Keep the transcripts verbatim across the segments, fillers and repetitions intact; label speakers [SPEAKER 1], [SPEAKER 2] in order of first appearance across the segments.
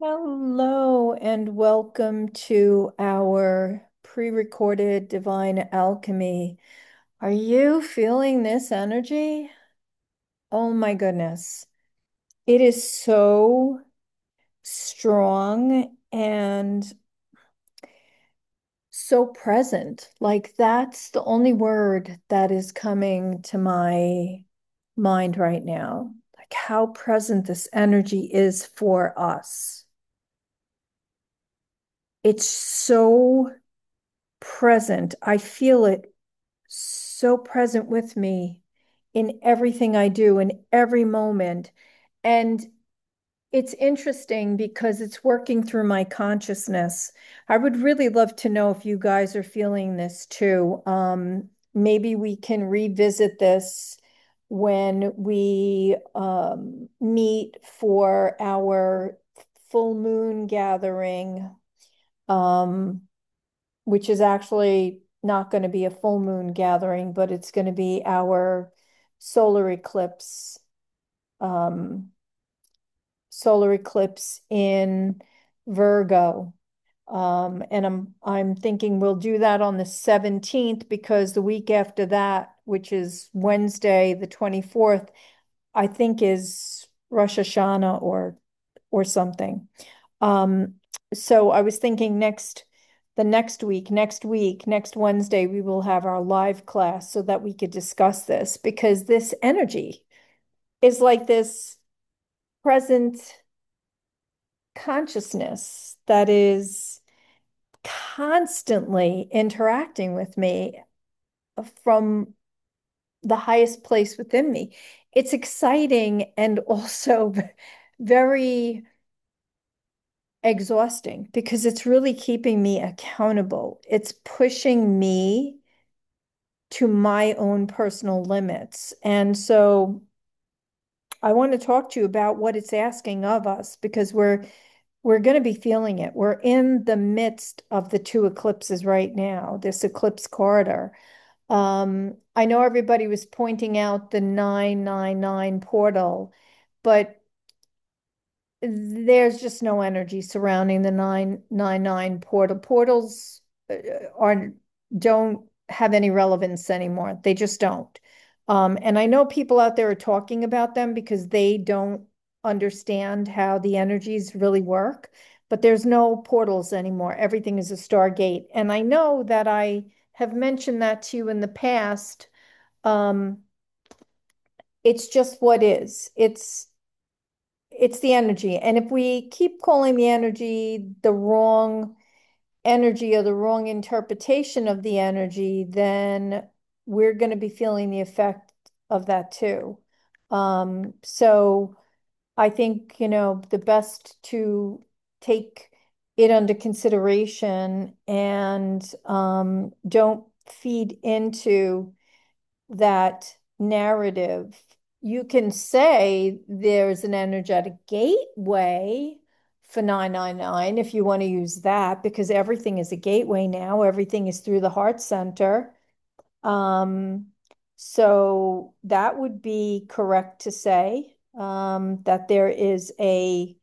[SPEAKER 1] Hello and welcome to our pre-recorded Divine Alchemy. Are you feeling this energy? Oh my goodness. It is so strong and so present. Like that's the only word that is coming to my mind right now. Like how present this energy is for us. It's so present. I feel it so present with me in everything I do, in every moment. And it's interesting because it's working through my consciousness. I would really love to know if you guys are feeling this too. Um, maybe we can revisit this when we um, meet for our full moon gathering. Um, which is actually not going to be a full moon gathering, but it's going to be our solar eclipse, um, solar eclipse in Virgo. Um, and I'm I'm thinking we'll do that on the seventeenth because the week after that, which is Wednesday, the twenty-fourth, I think is Rosh Hashanah or or something. Um, so I was thinking next, the next week, next week, next Wednesday, we will have our live class so that we could discuss this because this energy is like this present consciousness that is constantly interacting with me from the highest place within me. It's exciting and also very exhausting because it's really keeping me accountable. It's pushing me to my own personal limits. And so I want to talk to you about what it's asking of us because we're we're going to be feeling it. We're in the midst of the two eclipses right now, this eclipse corridor. Um, I know everybody was pointing out the nine nine nine portal, but there's just no energy surrounding the nine nine nine portal. Portals uh, are don't have any relevance anymore. They just don't. Um, and I know people out there are talking about them because they don't understand how the energies really work, but there's no portals anymore. Everything is a stargate. And I know that I have mentioned that to you in the past. Um, it's just what is. It's it's the energy. And if we keep calling the energy the wrong energy or the wrong interpretation of the energy, then we're going to be feeling the effect of that too. Um, so I think, you know, the best to take it under consideration and um, don't feed into that narrative. You can say there's an energetic gateway for nine nine nine if you want to use that, because everything is a gateway now. Everything is through the heart center. Um, so that would be correct to say um, that there is a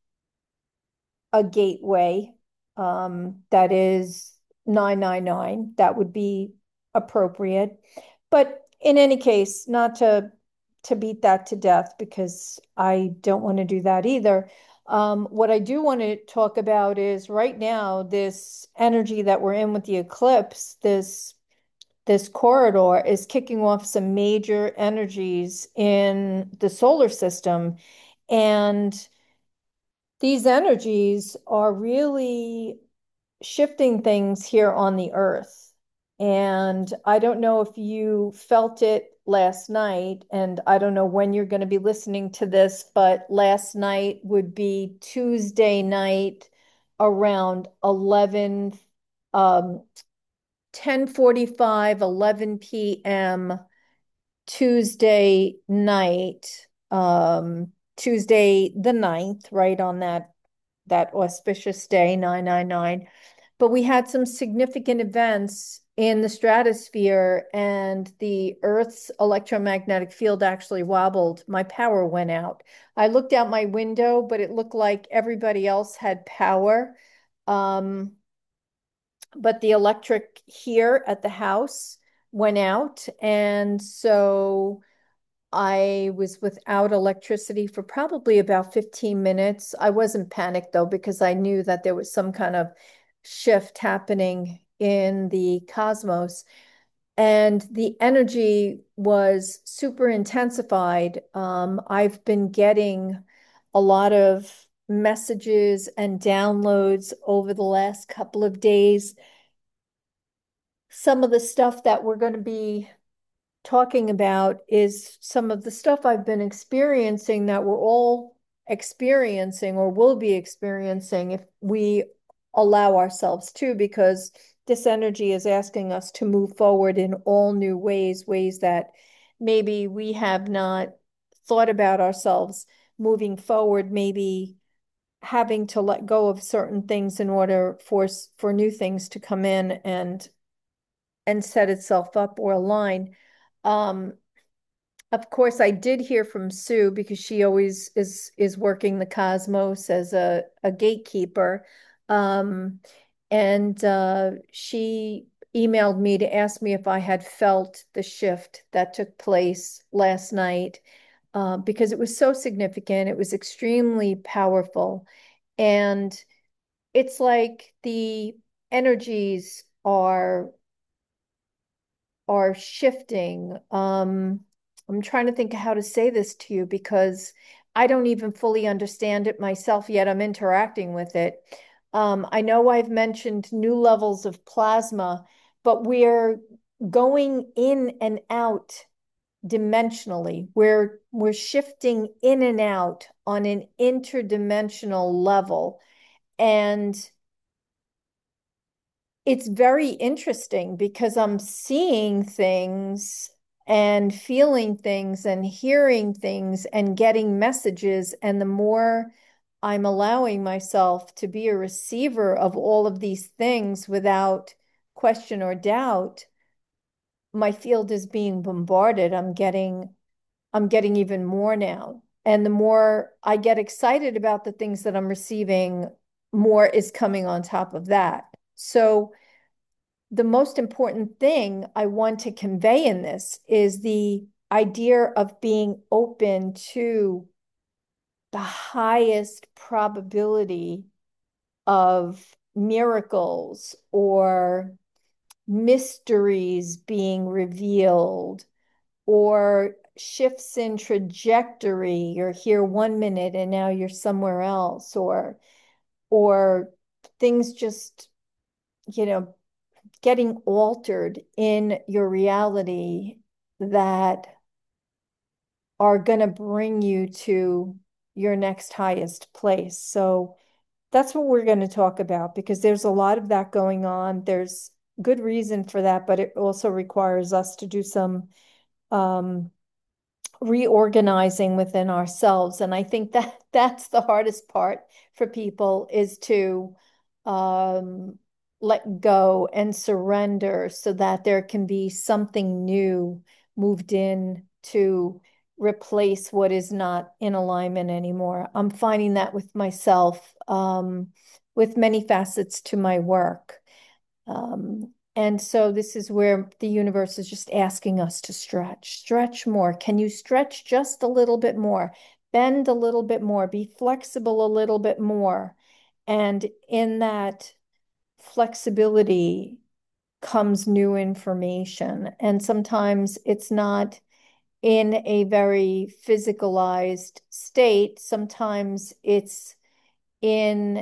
[SPEAKER 1] a gateway um, that is nine nine nine. That would be appropriate. But in any case, not to to beat that to death because I don't want to do that either. Um, what I do want to talk about is right now this energy that we're in with the eclipse, this this corridor is kicking off some major energies in the solar system. And these energies are really shifting things here on the earth. And I don't know if you felt it last night, and I don't know when you're going to be listening to this, but last night would be Tuesday night around eleven, um, ten forty-five, eleven p m Tuesday night, um, Tuesday the ninth, right on that that auspicious day, nine nine nine. But we had some significant events in the stratosphere and the Earth's electromagnetic field actually wobbled, my power went out. I looked out my window, but it looked like everybody else had power. Um, but the electric here at the house went out. And so I was without electricity for probably about fifteen minutes. I wasn't panicked though, because I knew that there was some kind of shift happening in the cosmos. And the energy was super intensified. Um, I've been getting a lot of messages and downloads over the last couple of days. Some of the stuff that we're going to be talking about is some of the stuff I've been experiencing that we're all experiencing or will be experiencing if we allow ourselves to, because this energy is asking us to move forward in all new ways, ways that maybe we have not thought about ourselves moving forward, maybe having to let go of certain things in order for for new things to come in and and set itself up or align. Um, of course, I did hear from Sue because she always is is working the cosmos as a, a gatekeeper. Um, and uh, she emailed me to ask me if I had felt the shift that took place last night, uh, because it was so significant. It was extremely powerful. And it's like the energies are are shifting. Um, I'm trying to think of how to say this to you because I don't even fully understand it myself yet. I'm interacting with it. Um, I know I've mentioned new levels of plasma, but we're going in and out dimensionally. We're we're shifting in and out on an interdimensional level. And it's very interesting because I'm seeing things and feeling things and hearing things and getting messages. And the more I'm allowing myself to be a receiver of all of these things without question or doubt, my field is being bombarded. I'm getting I'm getting even more now. And the more I get excited about the things that I'm receiving, more is coming on top of that. So the most important thing I want to convey in this is the idea of being open to the highest probability of miracles or mysteries being revealed or shifts in trajectory. You're here one minute and now you're somewhere else, or or things just, you know, getting altered in your reality that are going to bring you to your next highest place. So that's what we're going to talk about because there's a lot of that going on. There's good reason for that, but it also requires us to do some um, reorganizing within ourselves. And I think that that's the hardest part for people is to um, let go and surrender so that there can be something new moved in to replace what is not in alignment anymore. I'm finding that with myself, um, with many facets to my work. Um, and so this is where the universe is just asking us to stretch, stretch more. Can you stretch just a little bit more? Bend a little bit more, be flexible a little bit more. And in that flexibility comes new information. And sometimes it's not in a very physicalized state. Sometimes it's in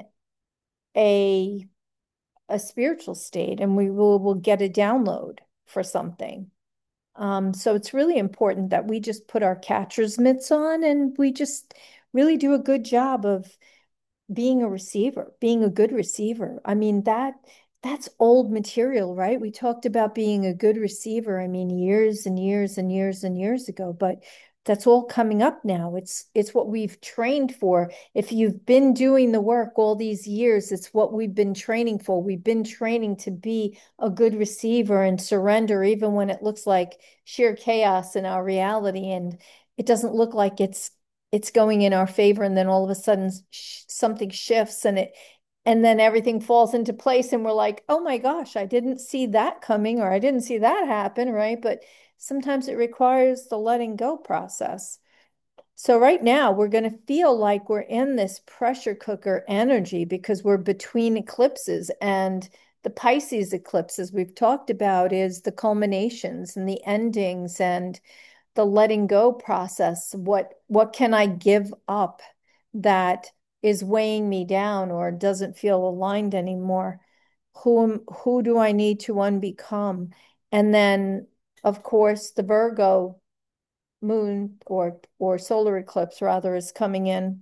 [SPEAKER 1] a a spiritual state and we will, will get a download for something. Um, so it's really important that we just put our catcher's mitts on and we just really do a good job of being a receiver, being a good receiver. I mean, that that's old material, right? We talked about being a good receiver, I mean, years and years and years and years ago, but That's all coming up now. It's it's what we've trained for. If you've been doing the work all these years, it's what we've been training for. We've been training to be a good receiver and surrender even when it looks like sheer chaos in our reality and it doesn't look like it's it's going in our favor and then all of a sudden sh something shifts and it and then everything falls into place and we're like, "Oh my gosh, I didn't see that coming or I didn't see that happen," right? But sometimes it requires the letting go process. So right now we're going to feel like we're in this pressure cooker energy because we're between eclipses and the Pisces eclipse, as we've talked about, is the culminations and the endings and the letting go process. What what can I give up that is weighing me down or doesn't feel aligned anymore? Who who do I need to unbecome? And then, of course, the Virgo moon or or solar eclipse rather is coming in,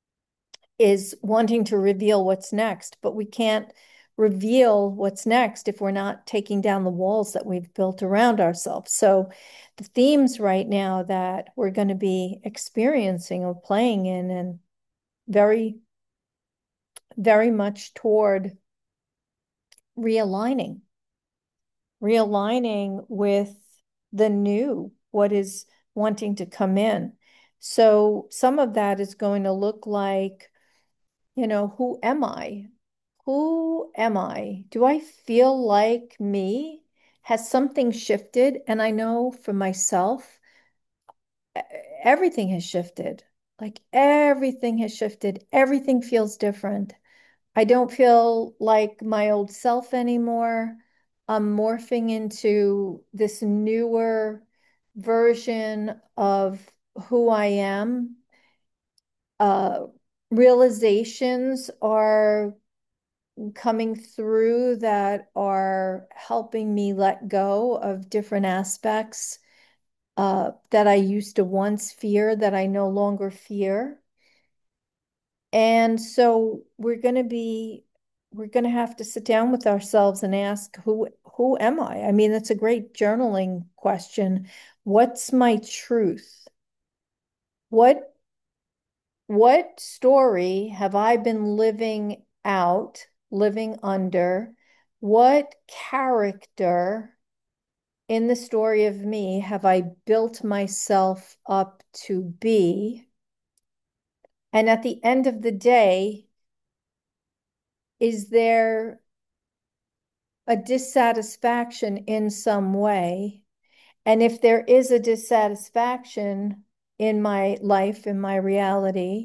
[SPEAKER 1] is wanting to reveal what's next, but we can't reveal what's next if we're not taking down the walls that we've built around ourselves. So the themes right now that we're going to be experiencing or playing in and very, very much toward realigning, realigning with the new, what is wanting to come in. So some of that is going to look like, you know, who am I? Who am I? Do I feel like me? Has something shifted? And I know for myself, e- everything has shifted. Like everything has shifted. Everything feels different. I don't feel like my old self anymore. I'm morphing into this newer version of who I am. Uh, Realizations are coming through that are helping me let go of different aspects uh, that I used to once fear that I no longer fear. And so we're going to be, we're going to have to sit down with ourselves and ask, who, who am I? I mean, that's a great journaling question. What's my truth? What, what story have I been living out, living under? What character in the story of me have I built myself up to be? And at the end of the day, is there a dissatisfaction in some way? And if there is a dissatisfaction in my life, in my reality,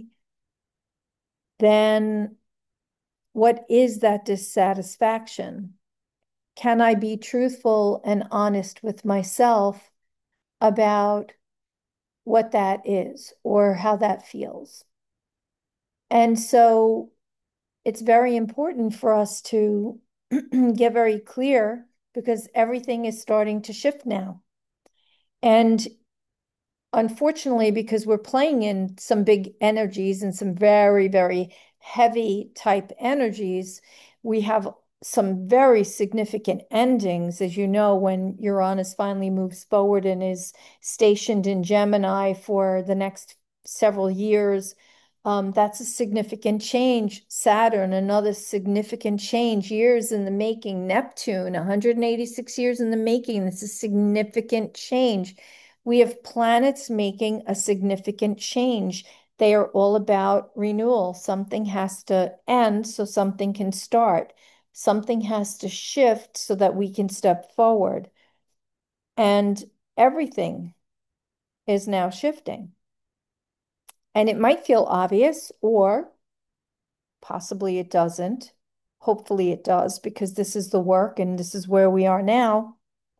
[SPEAKER 1] then what is that dissatisfaction? Can I be truthful and honest with myself about what that is or how that feels? And so it's very important for us to get very clear because everything is starting to shift now. And unfortunately, because we're playing in some big energies and some very, very heavy type energies, we have some very significant endings. As you know, when Uranus finally moves forward and is stationed in Gemini for the next several years, um, that's a significant change. Saturn, another significant change, years in the making. Neptune, one hundred eighty-six years in the making. That's a significant change. We have planets making a significant change. They are all about renewal. Something has to end so something can start. Something has to shift so that we can step forward. And everything is now shifting. And it might feel obvious, or possibly it doesn't. Hopefully it does, because this is the work and this is where we are now.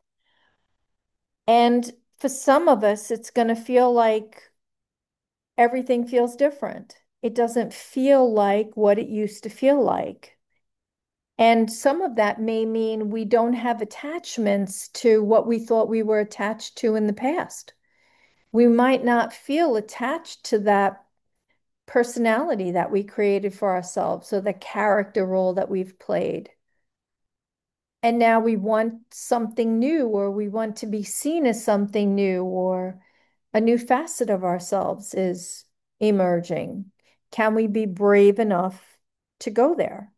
[SPEAKER 1] And for some of us, it's going to feel like everything feels different. It doesn't feel like what it used to feel like. And some of that may mean we don't have attachments to what we thought we were attached to in the past. We might not feel attached to that personality that we created for ourselves, so the character role that we've played. And now we want something new, or we want to be seen as something new, or a new facet of ourselves is emerging. Can we be brave enough to go there?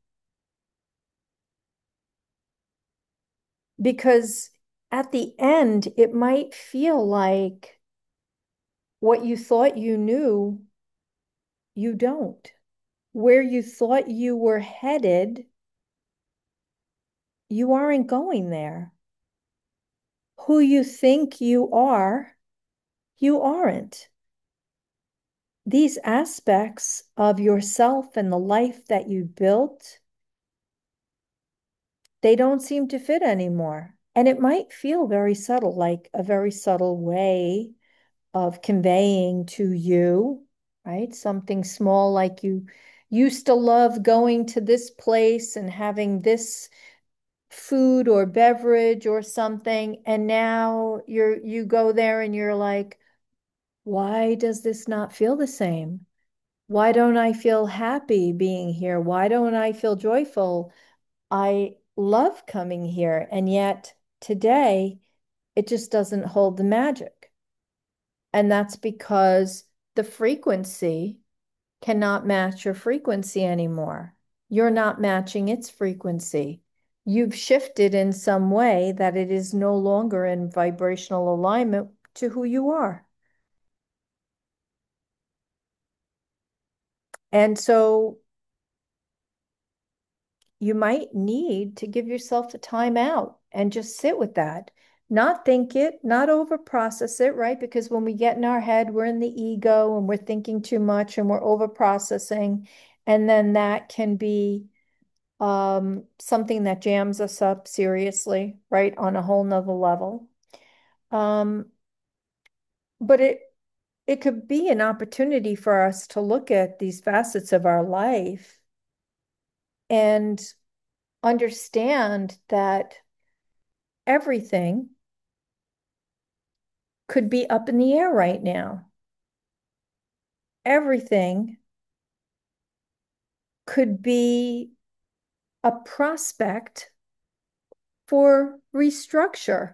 [SPEAKER 1] Because at the end, it might feel like what you thought you knew, you don't. Where you thought you were headed, you aren't going there. Who you think you are, you aren't. These aspects of yourself and the life that you built, they don't seem to fit anymore. And it might feel very subtle, like a very subtle way of conveying to you, right? Something small like you used to love going to this place and having this food or beverage or something, and now you're you go there and you're like, why does this not feel the same? Why don't I feel happy being here? Why don't I feel joyful? I love coming here, and yet today it just doesn't hold the magic. And that's because the frequency cannot match your frequency anymore. You're not matching its frequency. You've shifted in some way that it is no longer in vibrational alignment to who you are. And so you might need to give yourself a time out and just sit with that. Not think it, not over process it, right? Because when we get in our head, we're in the ego and we're thinking too much and we're over processing. And then that can be um, something that jams us up seriously, right? On a whole nother level. Um, but it it could be an opportunity for us to look at these facets of our life and understand that everything could be up in the air right now. Everything could be a prospect for restructure.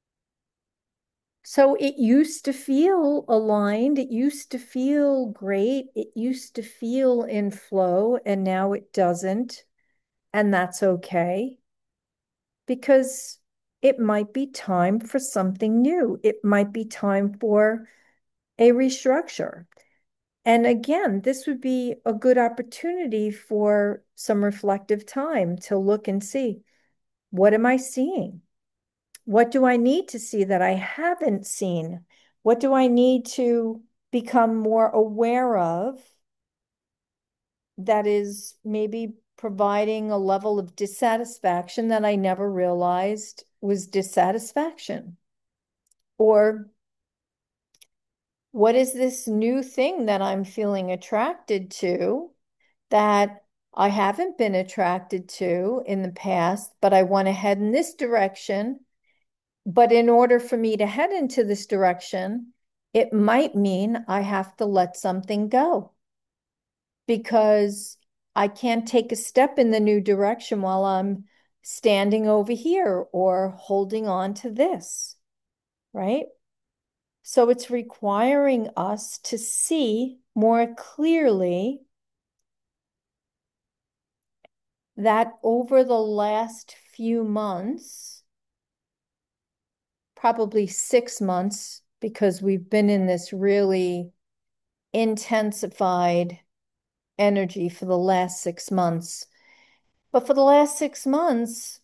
[SPEAKER 1] So it used to feel aligned, it used to feel great, it used to feel in flow, and now it doesn't. And that's okay because it might be time for something new. It might be time for a restructure. And again, this would be a good opportunity for some reflective time to look and see, what am I seeing? What do I need to see that I haven't seen? What do I need to become more aware of that is maybe providing a level of dissatisfaction that I never realized was dissatisfaction? Or what is this new thing that I'm feeling attracted to that I haven't been attracted to in the past, but I want to head in this direction? But in order for me to head into this direction, it might mean I have to let something go because I can't take a step in the new direction while I'm standing over here or holding on to this, right? So it's requiring us to see more clearly that over the last few months, probably six months, because we've been in this really intensified energy for the last six months. But for the last six months,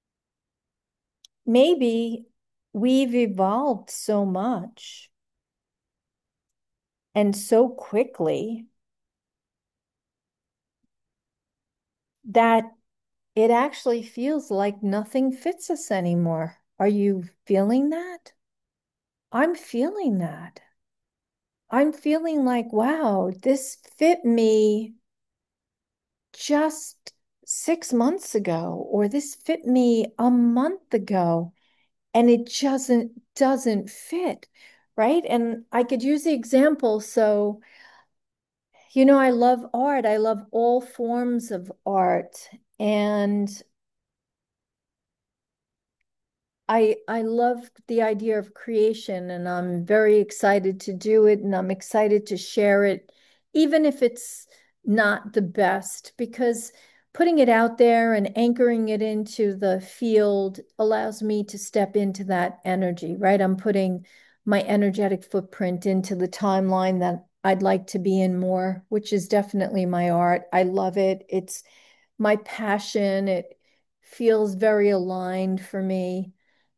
[SPEAKER 1] maybe we've evolved so much and so quickly that it actually feels like nothing fits us anymore. Are you feeling that? I'm feeling that. I'm feeling like, wow, this fit me just six months ago, or this fit me a month ago, and it just doesn't doesn't fit, right? And I could use the example. So, you know, I love art. I love all forms of art. And I I love the idea of creation and I'm very excited to do it and I'm excited to share it, even if it's not the best, because putting it out there and anchoring it into the field allows me to step into that energy, right? I'm putting my energetic footprint into the timeline that I'd like to be in more, which is definitely my art. I love it. It's my passion. It feels very aligned for me.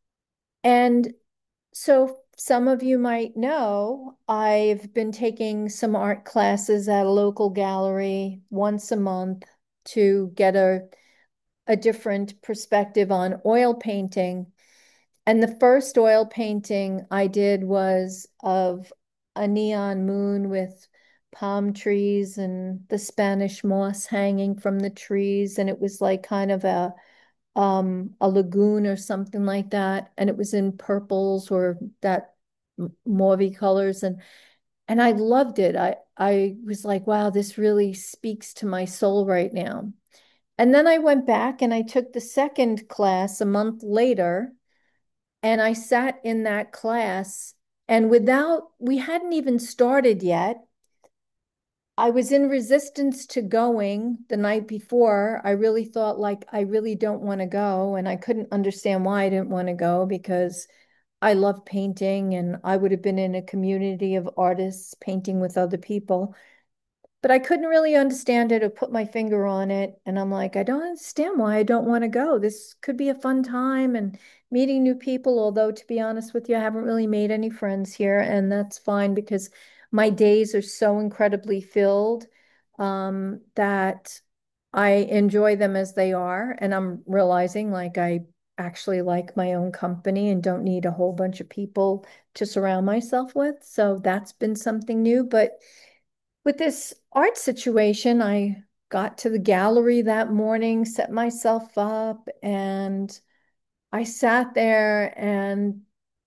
[SPEAKER 1] And so some of you might know I've been taking some art classes at a local gallery once a month to get a, a different perspective on oil painting. And the first oil painting I did was of a neon moon with palm trees and the Spanish moss hanging from the trees. And it was like kind of a um a lagoon or something like that, and it was in purples or that mauvey colors, and and I loved it. I I was like, wow, this really speaks to my soul right now. And then I went back and I took the second class a month later, and I sat in that class, and without we hadn't even started yet, I was in resistance to going the night before. I really thought like I really don't want to go, and I couldn't understand why I didn't want to go because I love painting and I would have been in a community of artists painting with other people. But I couldn't really understand it or put my finger on it. And I'm like, I don't understand why I don't want to go. This could be a fun time and meeting new people. Although, to be honest with you, I haven't really made any friends here. And that's fine because my days are so incredibly filled um, that I enjoy them as they are. And I'm realizing like I actually like my own company and don't need a whole bunch of people to surround myself with. So that's been something new. But with this art situation, I got to the gallery that morning, set myself up, and I sat there and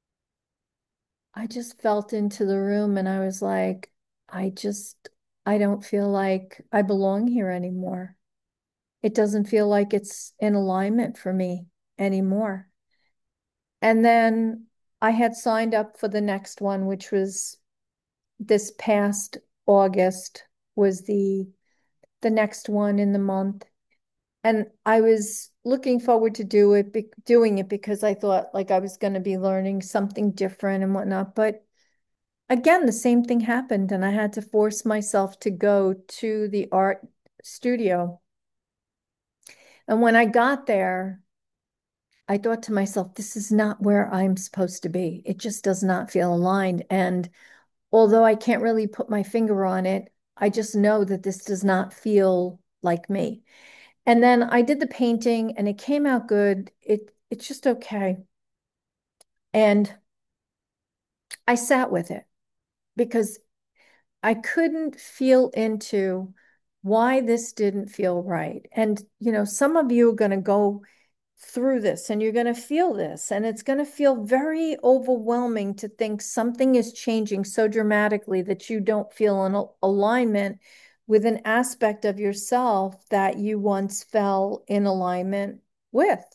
[SPEAKER 1] I just felt into the room and I was like, I just, I don't feel like I belong here anymore. It doesn't feel like it's in alignment for me anymore. And then I had signed up for the next one, which was this past August was the the next one in the month. And I was looking forward to do it, be, doing it because I thought like I was going to be learning something different and whatnot. But again, the same thing happened, and I had to force myself to go to the art studio. And when I got there, I thought to myself, this is not where I'm supposed to be. It just does not feel aligned. And although I can't really put my finger on it, I just know that this does not feel like me. And then I did the painting and it came out good. It it's just okay. And I sat with it because I couldn't feel into why this didn't feel right. And you know, some of you are going to go through this and you're going to feel this and it's going to feel very overwhelming to think something is changing so dramatically that you don't feel an alignment with an aspect of yourself that you once fell in alignment with.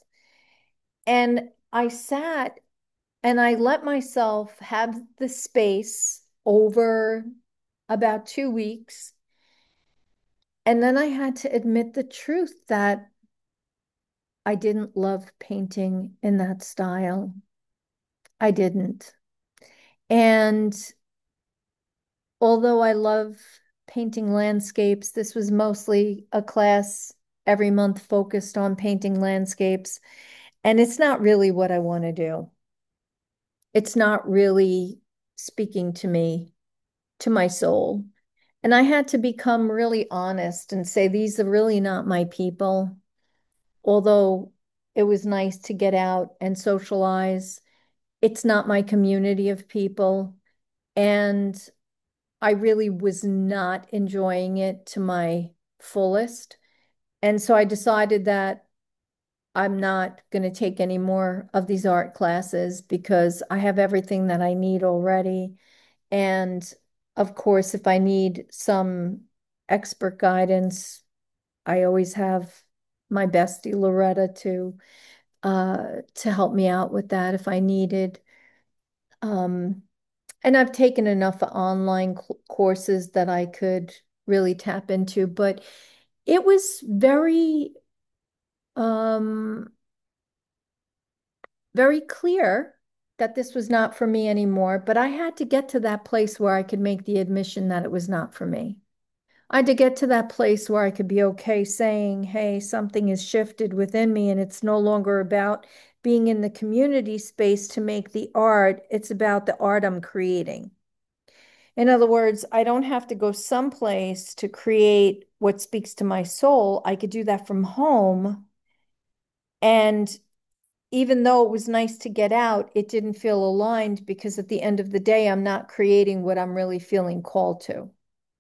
[SPEAKER 1] And I sat and I let myself have the space over about two weeks. And then I had to admit the truth that I didn't love painting in that style. I didn't. And although I love painting landscapes, this was mostly a class every month focused on painting landscapes. And it's not really what I want to do. It's not really speaking to me, to my soul. And I had to become really honest and say, these are really not my people. Although it was nice to get out and socialize, it's not my community of people. And I really was not enjoying it to my fullest. And so I decided that I'm not going to take any more of these art classes because I have everything that I need already. And of course, if I need some expert guidance, I always have my bestie Loretta to uh, to help me out with that if I needed. Um, and I've taken enough online cl- courses that I could really tap into, but it was very, um, very clear that this was not for me anymore. But I had to get to that place where I could make the admission that it was not for me. I had to get to that place where I could be okay saying, hey, something has shifted within me, and it's no longer about being in the community space to make the art. It's about the art I'm creating. In other words, I don't have to go someplace to create what speaks to my soul. I could do that from home. And even though it was nice to get out, it didn't feel aligned because at the end of the day, I'm not creating what I'm really feeling called to.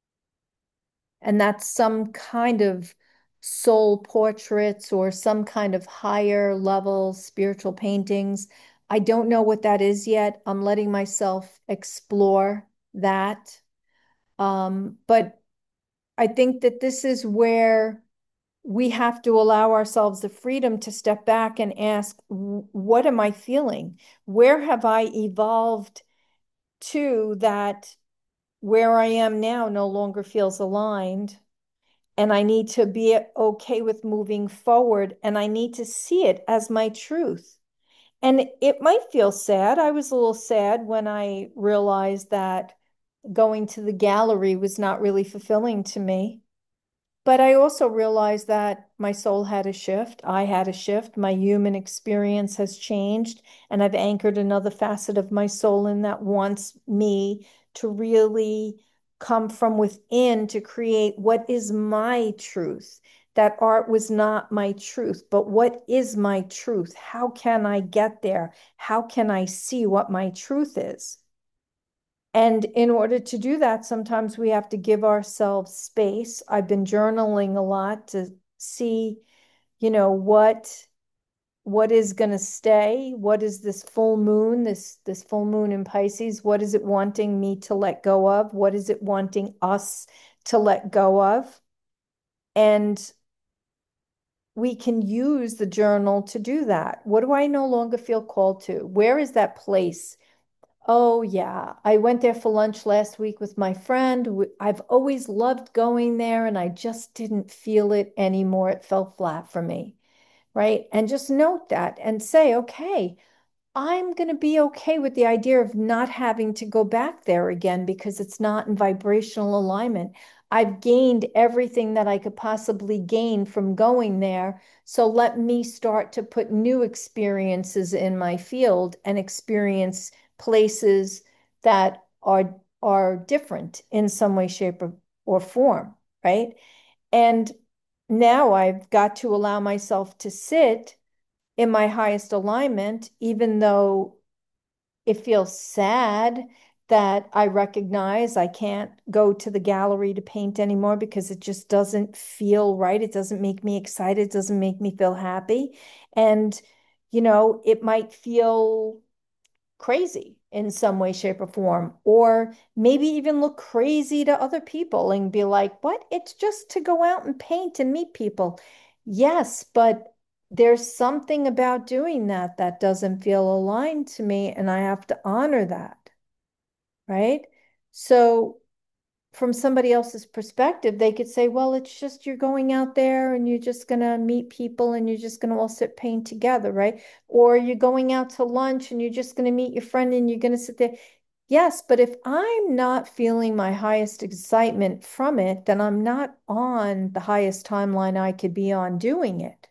[SPEAKER 1] And that's some kind of soul portraits or some kind of higher level spiritual paintings. I don't know what that is yet. I'm letting myself explore that. Um, but I think that this is where we have to allow ourselves the freedom to step back and ask, what am I feeling? Where have I evolved to that where I am now no longer feels aligned? And I need to be okay with moving forward, and I need to see it as my truth. And it might feel sad. I was a little sad when I realized that going to the gallery was not really fulfilling to me. But I also realized that my soul had a shift. I had a shift. My human experience has changed, and I've anchored another facet of my soul in that wants me to really come from within to create what is my truth. That art was not my truth, but what is my truth? How can I get there? How can I see what my truth is? And in order to do that, sometimes we have to give ourselves space. I've been journaling a lot to see, you know, what what is going to stay? What is this full moon, this this full moon in Pisces? What is it wanting me to let go of? What is it wanting us to let go of? And we can use the journal to do that. What do I no longer feel called to? Where is that place? Oh, yeah. I went there for lunch last week with my friend. I've always loved going there, and I just didn't feel it anymore. It fell flat for me, right? And just note that and say, okay, I'm going to be okay with the idea of not having to go back there again because it's not in vibrational alignment. I've gained everything that I could possibly gain from going there. So let me start to put new experiences in my field and experience places that are are different in some way, shape, or, or form, right? And now I've got to allow myself to sit in my highest alignment, even though it feels sad that I recognize I can't go to the gallery to paint anymore because it just doesn't feel right. It doesn't make me excited. It doesn't make me feel happy. And, you know, it might feel crazy in some way, shape, or form, or maybe even look crazy to other people and be like, what? It's just to go out and paint and meet people. Yes, but there's something about doing that that doesn't feel aligned to me, and I have to honor that, right? So from somebody else's perspective, they could say, well, it's just you're going out there and you're just going to meet people and you're just going to all sit paint together, right? Or you're going out to lunch and you're just going to meet your friend and you're going to sit there. Yes, but if I'm not feeling my highest excitement from it, then I'm not on the highest timeline I could be on doing it.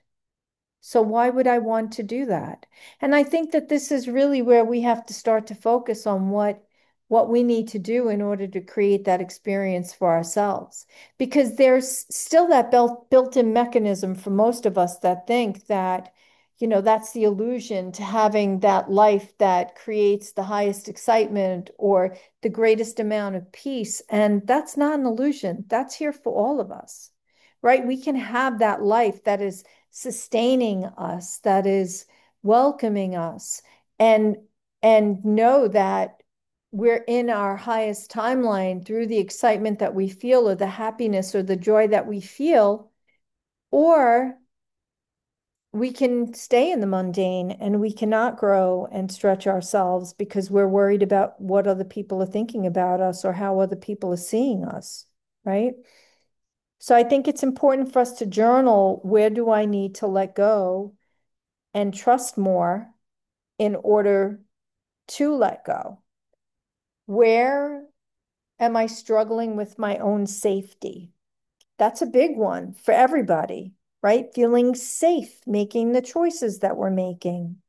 [SPEAKER 1] So why would I want to do that? And I think that this is really where we have to start to focus on what what we need to do in order to create that experience for ourselves. Because there's still that built built-in mechanism for most of us that think that, you know, that's the illusion to having that life that creates the highest excitement or the greatest amount of peace. And that's not an illusion. That's here for all of us, right? We can have that life that is sustaining us, that is welcoming us, and and know that we're in our highest timeline through the excitement that we feel or the happiness or the joy that we feel, or we can stay in the mundane and we cannot grow and stretch ourselves because we're worried about what other people are thinking about us or how other people are seeing us, right? So I think it's important for us to journal, where do I need to let go and trust more in order to let go? Where am I struggling with my own safety? That's a big one for everybody, right? Feeling safe making the choices that we're making.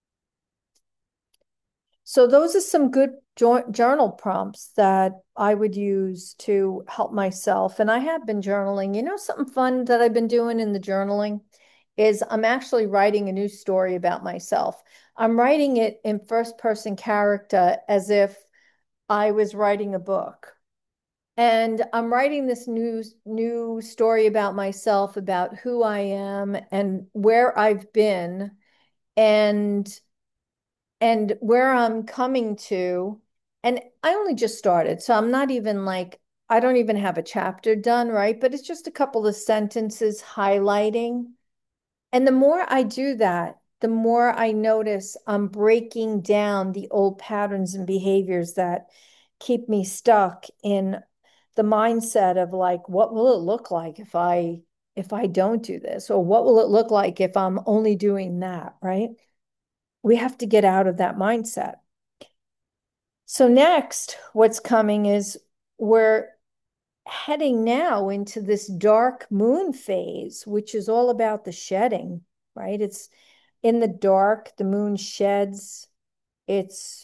[SPEAKER 1] So those are some good journal prompts that I would use to help myself. And I have been journaling. You know, something fun that I've been doing in the journaling is I'm actually writing a new story about myself. I'm writing it in first person character as if I was writing a book. And I'm writing this new new story about myself, about who I am and where I've been and and where I'm coming to. And I only just started, so I'm not even like, I don't even have a chapter done, right? But it's just a couple of sentences highlighting. And the more I do that, the more I notice I'm breaking down the old patterns and behaviors that keep me stuck in the mindset of like, what will it look like if I if I don't do this? Or what will it look like if I'm only doing that, right? We have to get out of that mindset. So next, what's coming is we're heading now into this dark moon phase, which is all about the shedding, right? It's in the dark, the moon sheds its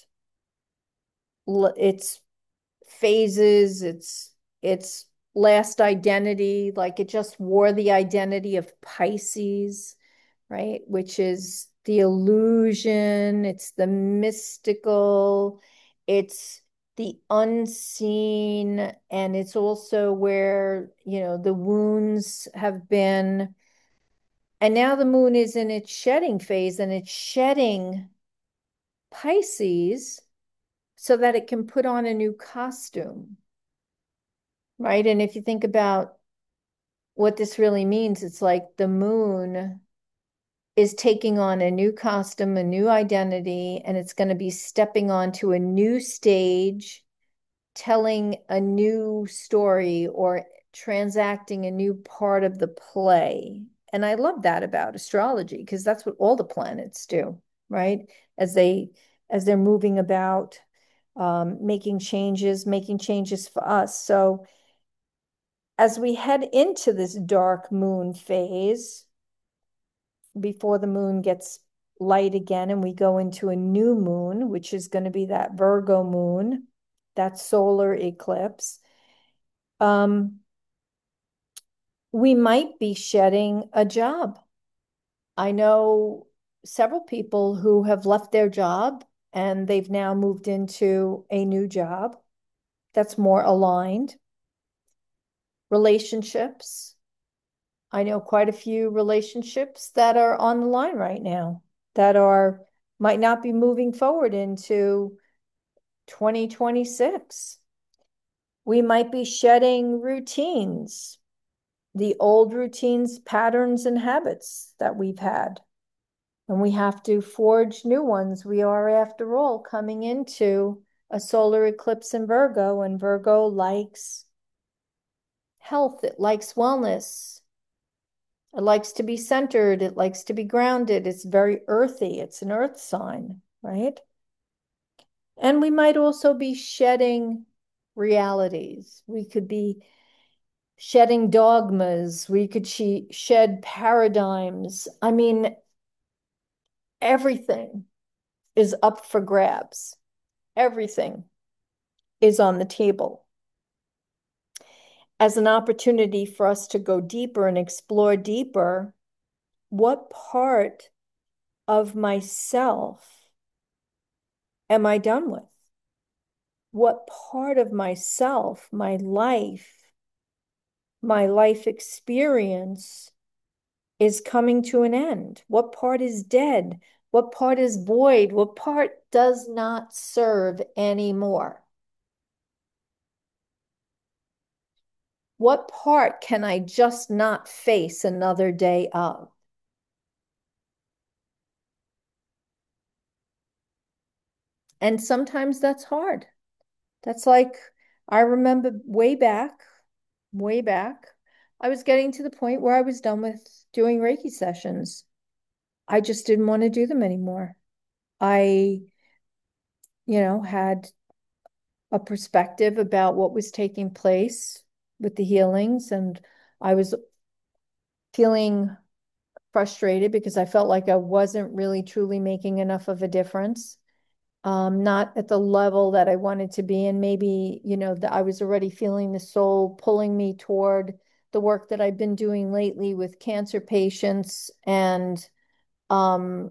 [SPEAKER 1] its phases, its its last identity, like it just wore the identity of Pisces, right? Which is the illusion, it's the mystical, it's the unseen, and it's also where, you know, the wounds have been. And now the moon is in its shedding phase and it's shedding Pisces so that it can put on a new costume, right? And if you think about what this really means, it's like the moon is taking on a new costume, a new identity, and it's going to be stepping onto a new stage, telling a new story or transacting a new part of the play. And I love that about astrology because that's what all the planets do, right? As they as they're moving about, um, making changes, making changes for us. So as we head into this dark moon phase, before the moon gets light again and we go into a new moon, which is going to be that Virgo moon, that solar eclipse, um, we might be shedding a job. I know several people who have left their job and they've now moved into a new job that's more aligned. Relationships. I know quite a few relationships that are on the line right now that are might not be moving forward into twenty twenty-six. We might be shedding routines, the old routines, patterns, and habits that we've had. And we have to forge new ones. We are, after all, coming into a solar eclipse in Virgo, and Virgo likes health, it likes wellness. It likes to be centered. It likes to be grounded. It's very earthy. It's an earth sign, right? And we might also be shedding realities. We could be shedding dogmas. We could she shed paradigms. I mean, everything is up for grabs. Everything is on the table as an opportunity for us to go deeper and explore deeper what part of myself am I done with? What part of myself, my life, my life experience is coming to an end? What part is dead? What part is void? What part does not serve anymore? What part can I just not face another day of? And sometimes that's hard. That's like, I remember way back, way back, I was getting to the point where I was done with doing Reiki sessions. I just didn't want to do them anymore. I, you know, had a perspective about what was taking place with the healings, and I was feeling frustrated because I felt like I wasn't really truly making enough of a difference. Um, not at the level that I wanted to be. And maybe, you know, that I was already feeling the soul pulling me toward the work that I've been doing lately with cancer patients and um,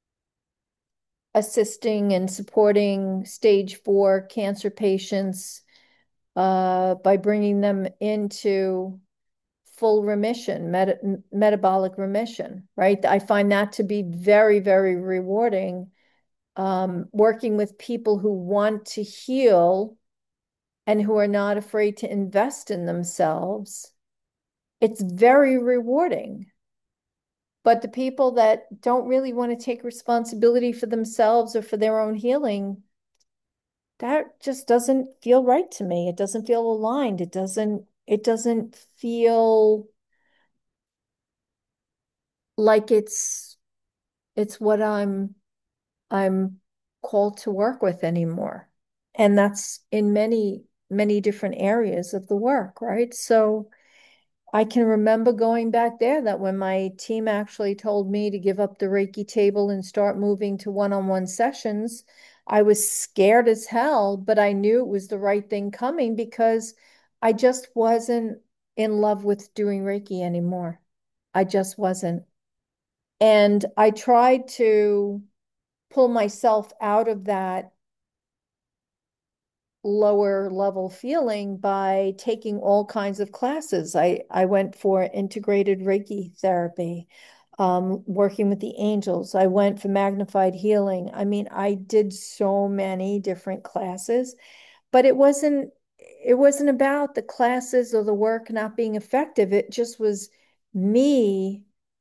[SPEAKER 1] assisting and supporting stage four cancer patients uh, by bringing them into full remission, meta metabolic remission, right? I find that to be very, very rewarding. Um, working with people who want to heal and who are not afraid to invest in themselves, it's very rewarding. But the people that don't really want to take responsibility for themselves or for their own healing, that just doesn't feel right to me. It doesn't feel aligned. It doesn't, it doesn't feel like it's it's what I'm I'm called to work with anymore. And that's in many, many different areas of the work, right? So I can remember going back there that when my team actually told me to give up the Reiki table and start moving to one-on-one sessions, I was scared as hell, but I knew it was the right thing coming because I just wasn't in love with doing Reiki anymore. I just wasn't. And I tried to pull myself out of that lower level feeling by taking all kinds of classes. I, I went for integrated Reiki therapy, um, working with the angels. I went for magnified healing. I mean, I did so many different classes, but it wasn't it wasn't about the classes or the work not being effective. It just was me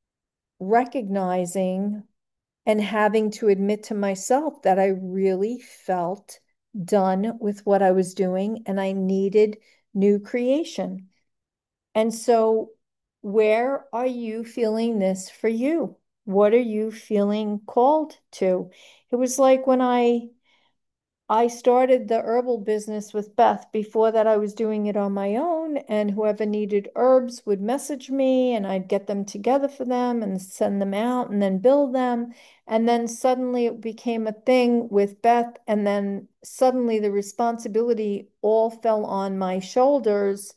[SPEAKER 1] recognizing and having to admit to myself that I really felt done with what I was doing and I needed new creation. And so, where are you feeling this for you? What are you feeling called to? It was like when I I started the herbal business with Beth. Before that, I was doing it on my own, and whoever needed herbs would message me, and I'd get them together for them and send them out and then bill them. And then suddenly it became a thing with Beth, and then suddenly the responsibility all fell on my shoulders,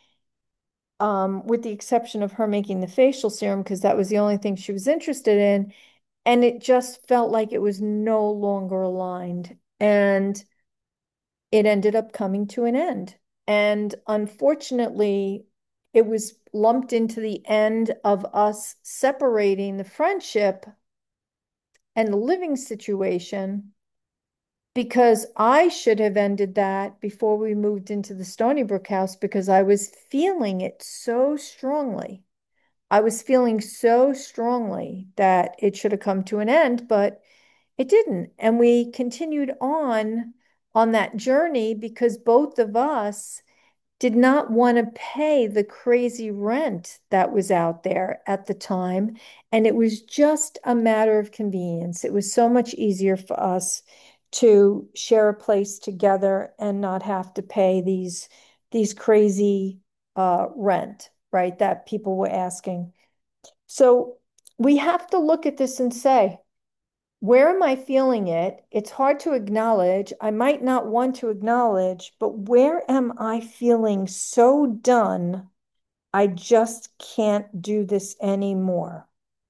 [SPEAKER 1] um, with the exception of her making the facial serum, because that was the only thing she was interested in. And it just felt like it was no longer aligned. And it ended up coming to an end. And unfortunately, it was lumped into the end of us separating the friendship and the living situation because I should have ended that before we moved into the Stony Brook house because I was feeling it so strongly. I was feeling so strongly that it should have come to an end, but it didn't. And we continued on on that journey because both of us did not want to pay the crazy rent that was out there at the time. And it was just a matter of convenience. It was so much easier for us to share a place together and not have to pay these these crazy uh, rent, right, that people were asking. So we have to look at this and say, where am I feeling it? It's hard to acknowledge. I might not want to acknowledge, but where am I feeling so done? I just can't do this anymore.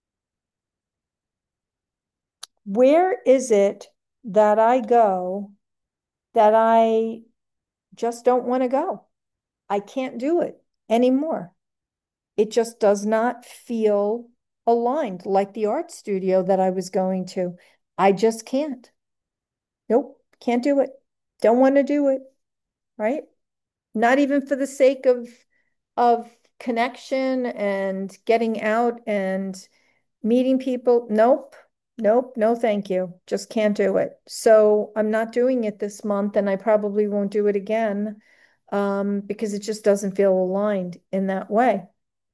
[SPEAKER 1] Where is it that I go that I just don't want to go? I can't do it anymore. It just does not feel aligned like the art studio that I was going to. I just can't. Nope, can't do it. Don't want to do it, right? Not even for the sake of of connection and getting out and meeting people. Nope. Nope, no, thank you. Just can't do it. So I'm not doing it this month, and I probably won't do it again, um, because it just doesn't feel aligned in that way.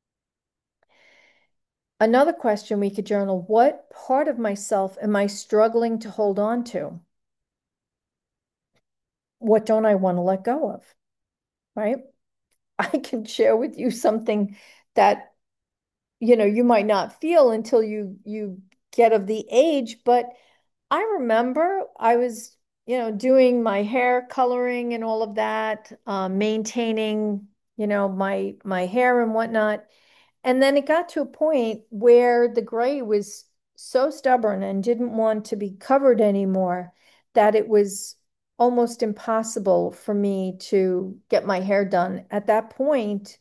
[SPEAKER 1] Another question we could journal, what part of myself am I struggling to hold on to? What don't I want to let go of? Right? I can share with you something that, you know, you might not feel until you you get of the age, but I remember I was, you know, doing my hair coloring and all of that, um, maintaining, you know, my my hair and whatnot. And then it got to a point where the gray was so stubborn and didn't want to be covered anymore that it was almost impossible for me to get my hair done. At that point,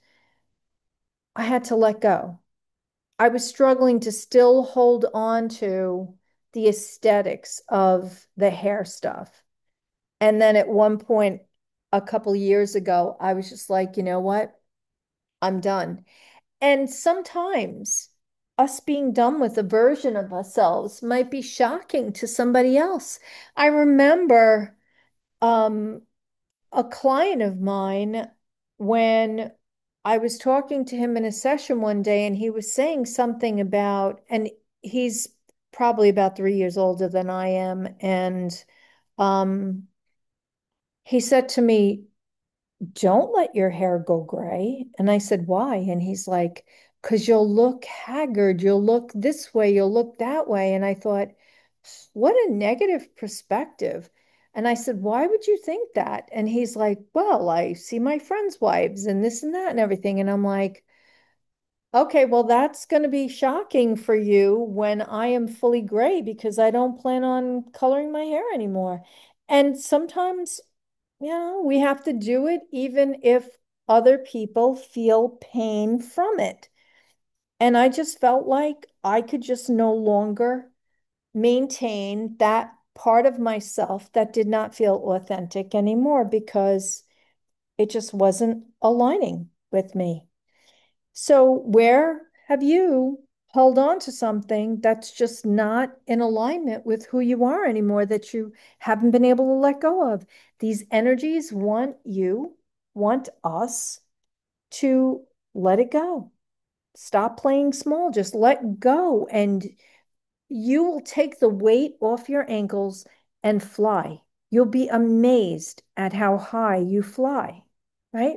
[SPEAKER 1] I had to let go. I was struggling to still hold on to the aesthetics of the hair stuff. And then at one point, a couple years ago, I was just like, you know what? I'm done. And sometimes us being done with a version of ourselves might be shocking to somebody else. I remember um, a client of mine when I was talking to him in a session one day, and he was saying something about, and he's probably about three years older than I am. And um, he said to me, don't let your hair go gray. And I said, why? And he's like, because you'll look haggard. You'll look this way. You'll look that way. And I thought, what a negative perspective. And I said, why would you think that? And he's like, well, I see my friends' wives and this and that and everything. And I'm like, okay, well, that's going to be shocking for you when I am fully gray because I don't plan on coloring my hair anymore. And sometimes, you know, we have to do it even if other people feel pain from it. And I just felt like I could just no longer maintain that part of myself that did not feel authentic anymore because it just wasn't aligning with me. So, where have you held on to something that's just not in alignment with who you are anymore that you haven't been able to let go of? These energies want you, want us to let it go. Stop playing small, just let go, and you will take the weight off your ankles and fly. You'll be amazed at how high you fly, right?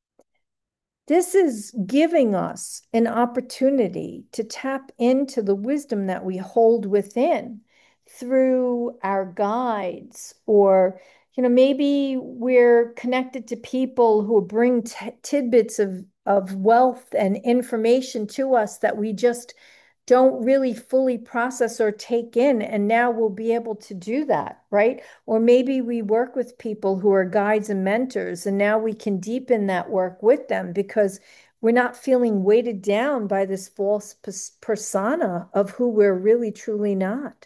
[SPEAKER 1] This is giving us an opportunity to tap into the wisdom that we hold within through our guides, or, you know, maybe we're connected to people who bring t tidbits of, of wealth and information to us that we just don't really fully process or take in. And now we'll be able to do that, right? Or maybe we work with people who are guides and mentors, and now we can deepen that work with them because we're not feeling weighted down by this false persona of who we're really truly not.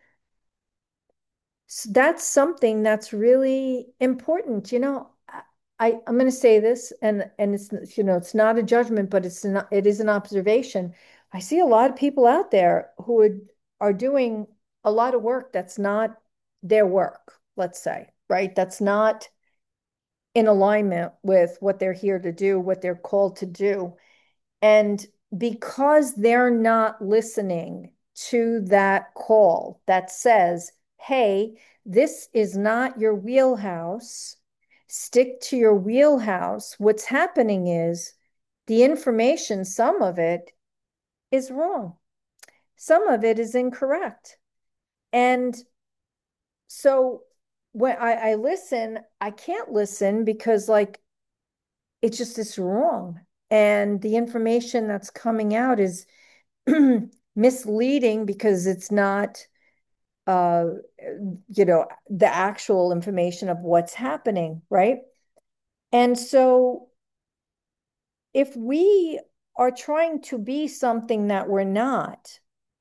[SPEAKER 1] So that's something that's really important. You know, I, I'm going to say this, and and it's, you know, it's not a judgment, but it's not, it is an observation. I see a lot of people out there who would, are doing a lot of work that's not their work, let's say, right? That's not in alignment with what they're here to do, what they're called to do. And because they're not listening to that call that says, hey, this is not your wheelhouse, stick to your wheelhouse, what's happening is the information, some of it is wrong, some of it is incorrect. And so when I, I listen, I can't listen because, like, it's just it's wrong. And the information that's coming out is misleading because it's not uh you know the actual information of what's happening, right? And so if we are trying to be something that we're not,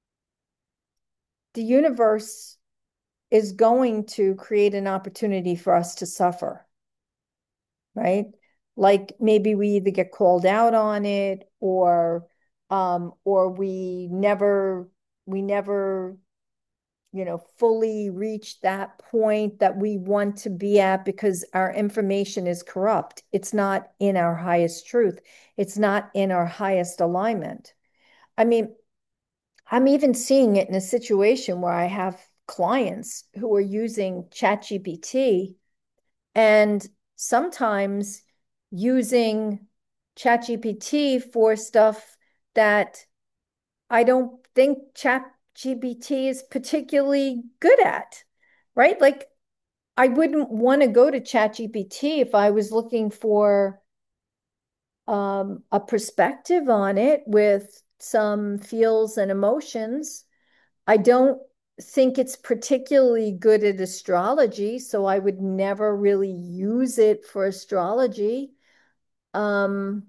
[SPEAKER 1] the universe is going to create an opportunity for us to suffer, right? Like maybe we either get called out on it, or um or we never we never you know, fully reached that point that we want to be at because our information is corrupt. It's not in our highest truth. It's not in our highest alignment. I mean, I'm even seeing it in a situation where I have clients who are using ChatGPT and sometimes using ChatGPT for stuff that I don't think ChatGPT is particularly good at, right? Like, I wouldn't want to go to ChatGPT if I was looking for um, a perspective on it with some feels and emotions. I don't think it's particularly good at astrology, so I would never really use it for astrology. Um,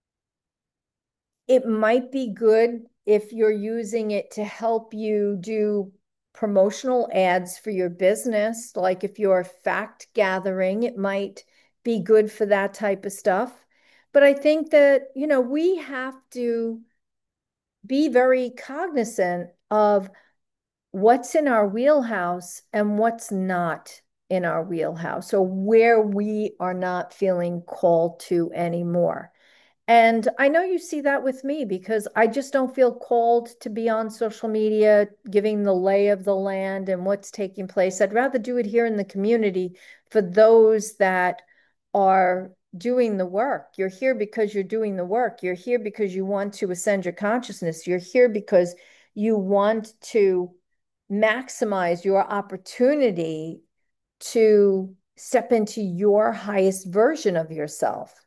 [SPEAKER 1] it might be good if you're using it to help you do promotional ads for your business. Like if you're fact gathering, it might be good for that type of stuff. But I think that, you know, we have to be very cognizant of what's in our wheelhouse and what's not in our wheelhouse, or where we are not feeling called to anymore. And I know you see that with me because I just don't feel called to be on social media, giving the lay of the land and what's taking place. I'd rather do it here in the community for those that are doing the work. You're here because you're doing the work. You're here because you want to ascend your consciousness. You're here because you want to maximize your opportunity to step into your highest version of yourself.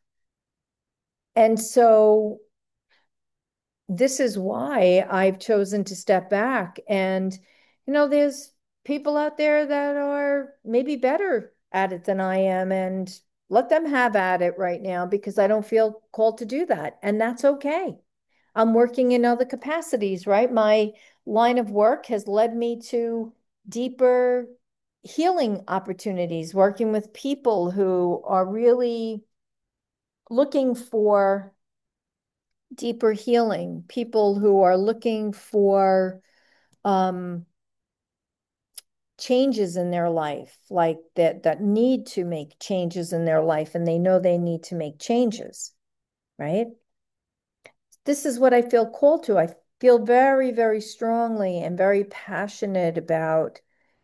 [SPEAKER 1] And so this is why I've chosen to step back. And, you know, there's people out there that are maybe better at it than I am, and let them have at it right now because I don't feel called to do that. And that's okay. I'm working in other capacities, right? My line of work has led me to deeper healing opportunities, working with people who are really looking for deeper healing, people who are looking for um, changes in their life, like that that need to make changes in their life, and they know they need to make changes, right? This is what I feel called to. I feel very, very strongly and very passionate about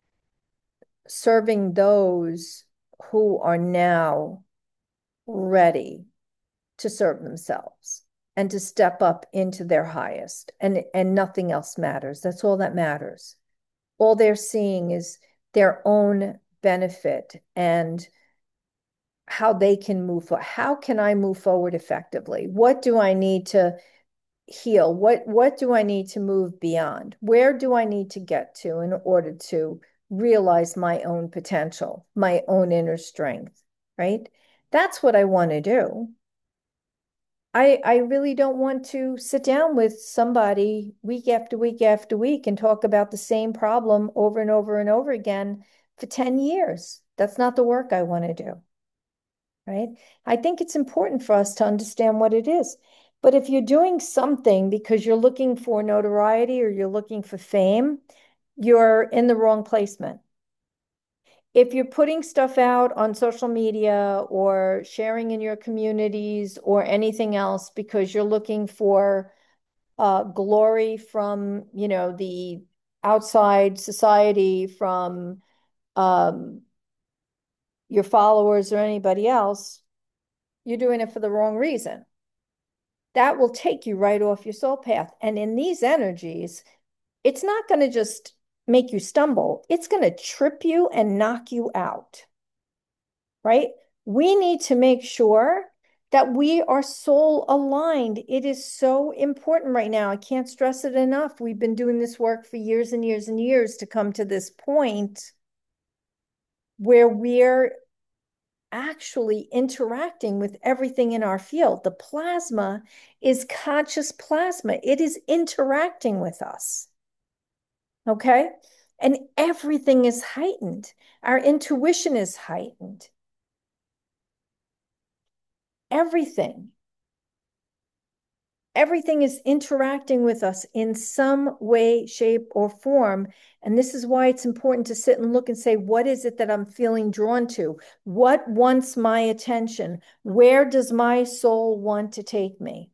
[SPEAKER 1] serving those who are now ready to serve themselves and to step up into their highest, and and nothing else matters. That's all that matters. All they're seeing is their own benefit and how they can move forward. How can I move forward effectively? What do I need to heal? What what do I need to move beyond? Where do I need to get to in order to realize my own potential, my own inner strength, right? That's what I want to do. I I really don't want to sit down with somebody week after week after week and talk about the same problem over and over and over again for ten years. That's not the work I want to do, right? I think it's important for us to understand what it is. But if you're doing something because you're looking for notoriety or you're looking for fame, you're in the wrong placement. If you're putting stuff out on social media or sharing in your communities or anything else because you're looking for uh, glory from, you know, the outside society, from um, your followers or anybody else, you're doing it for the wrong reason. That will take you right off your soul path. And in these energies, it's not going to just make you stumble, it's going to trip you and knock you out, right? We need to make sure that we are soul aligned. It is so important right now. I can't stress it enough. We've been doing this work for years and years and years to come to this point where we're actually interacting with everything in our field. The plasma is conscious plasma, it is interacting with us. Okay. And everything is heightened. Our intuition is heightened. Everything. Everything is interacting with us in some way, shape, or form. And this is why it's important to sit and look and say, what is it that I'm feeling drawn to? What wants my attention? Where does my soul want to take me?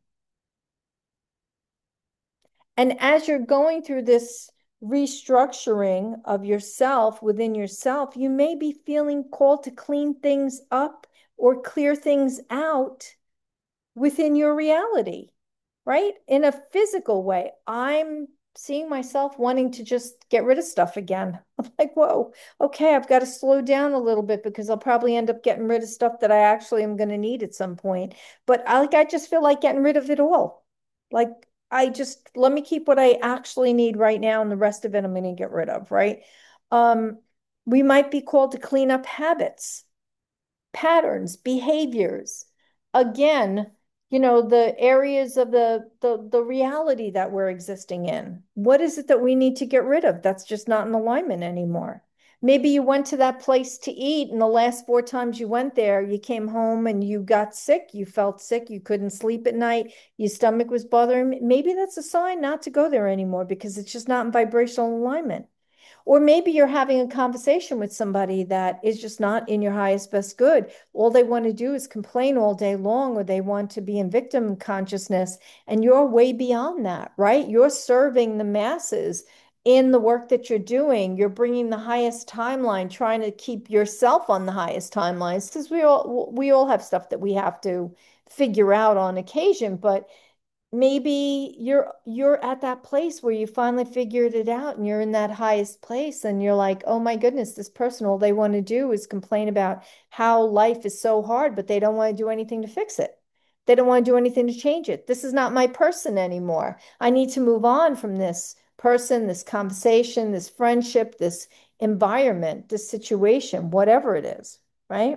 [SPEAKER 1] And as you're going through this restructuring of yourself within yourself, you may be feeling called to clean things up or clear things out within your reality, right? In a physical way. I'm seeing myself wanting to just get rid of stuff again. I'm like, whoa, okay, I've got to slow down a little bit because I'll probably end up getting rid of stuff that I actually am going to need at some point. But I like I just feel like getting rid of it all. Like I just let me keep what I actually need right now, and the rest of it I'm going to get rid of, right? Um, we might be called to clean up habits, patterns, behaviors. Again, you know, the areas of the, the the reality that we're existing in. What is it that we need to get rid of that's just not in alignment anymore? Maybe you went to that place to eat, and the last four times you went there, you came home and you got sick, you felt sick, you couldn't sleep at night, your stomach was bothering. Maybe that's a sign not to go there anymore because it's just not in vibrational alignment. Or maybe you're having a conversation with somebody that is just not in your highest best good. All they want to do is complain all day long, or they want to be in victim consciousness. And you're way beyond that, right? You're serving the masses in the work that you're doing. You're bringing the highest timeline, trying to keep yourself on the highest timelines because we all we all have stuff that we have to figure out on occasion, but maybe you're you're at that place where you finally figured it out and you're in that highest place and you're like, oh my goodness, this person, all they want to do is complain about how life is so hard, but they don't want to do anything to fix it. They don't want to do anything to change it. This is not my person anymore. I need to move on from this person, this conversation, this friendship, this environment, this situation, whatever it is, right?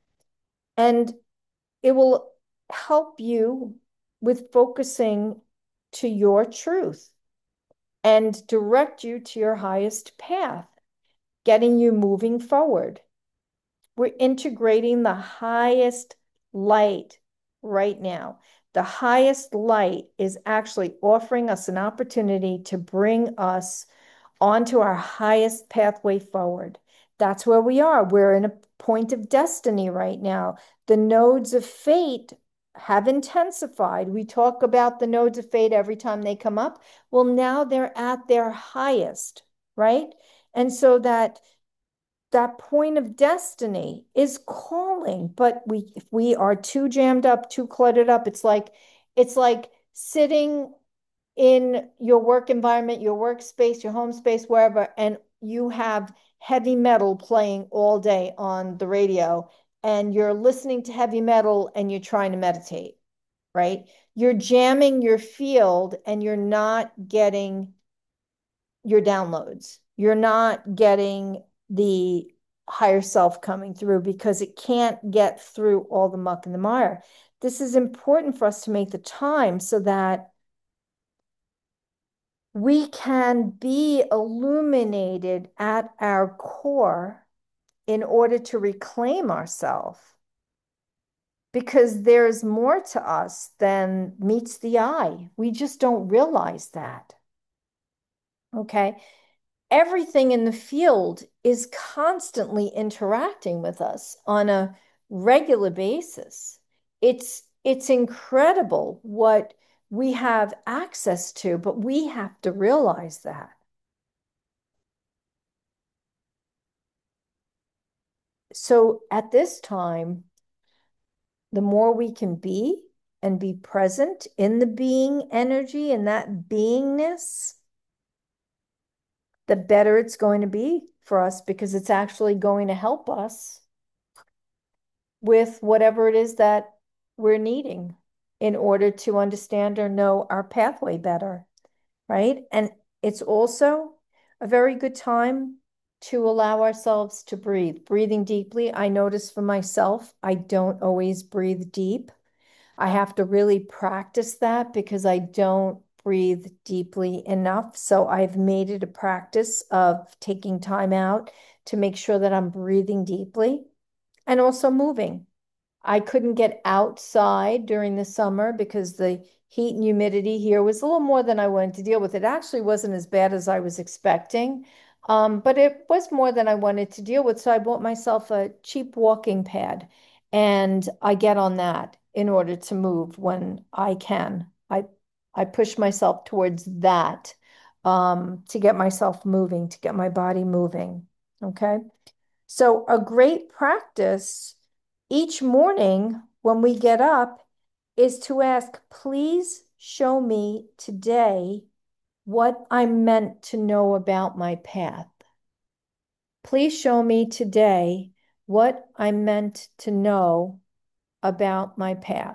[SPEAKER 1] And it will help you with focusing to your truth and direct you to your highest path, getting you moving forward. We're integrating the highest light right now. The highest light is actually offering us an opportunity to bring us onto our highest pathway forward. That's where we are. We're in a point of destiny right now. The nodes of fate have intensified. We talk about the nodes of fate every time they come up. Well, now they're at their highest, right? And so that that point of destiny is calling, but we if we are too jammed up, too cluttered up, it's like it's like sitting in your work environment, your workspace, your home space, wherever, and you have heavy metal playing all day on the radio, and you're listening to heavy metal and you're trying to meditate, right? You're jamming your field and you're not getting your downloads. You're not getting the higher self coming through because it can't get through all the muck and the mire. This is important for us to make the time so that we can be illuminated at our core in order to reclaim ourselves because there's more to us than meets the eye. We just don't realize that. Okay. Everything in the field is constantly interacting with us on a regular basis. It's it's incredible what we have access to, but we have to realize that. So at this time, the more we can be and be present in the being energy and that beingness, the better it's going to be for us because it's actually going to help us with whatever it is that we're needing in order to understand or know our pathway better, right? And it's also a very good time to allow ourselves to breathe. Breathing deeply, I notice for myself, I don't always breathe deep. I have to really practice that because I don't breathe deeply enough. So I've made it a practice of taking time out to make sure that I'm breathing deeply and also moving. I couldn't get outside during the summer because the heat and humidity here was a little more than I wanted to deal with. It actually wasn't as bad as I was expecting, um, but it was more than I wanted to deal with. So I bought myself a cheap walking pad and I get on that in order to move when I can. I I push myself towards that um, to get myself moving, to get my body moving. Okay. So a great practice each morning when we get up is to ask, please show me today what I'm meant to know about my path. Please show me today what I'm meant to know about my path.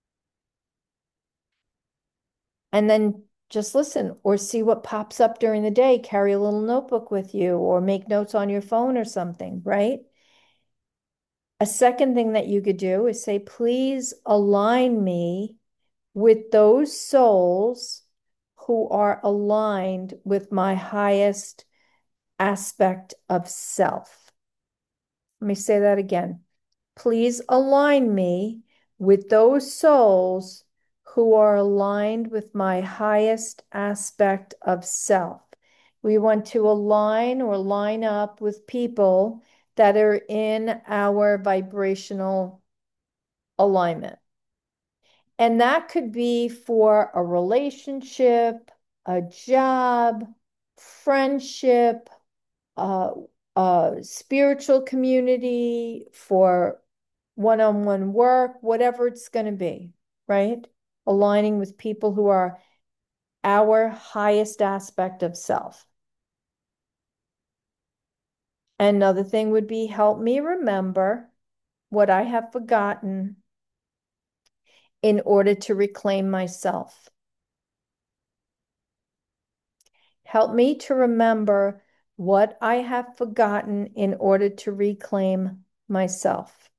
[SPEAKER 1] And then just listen or see what pops up during the day. Carry a little notebook with you or make notes on your phone or something, right? A second thing that you could do is say, please align me with those souls who are aligned with my highest aspect of self. Let me say that again. Please align me with those souls who are aligned with my highest aspect of self. We want to align or line up with people that are in our vibrational alignment. And that could be for a relationship, a job, friendship, uh, a spiritual community, for one-on-one work, whatever it's going to be, right? Aligning with people who are our highest aspect of self. Another thing would be help me remember what I have forgotten in order to reclaim myself. Help me to remember what I have forgotten in order to reclaim myself.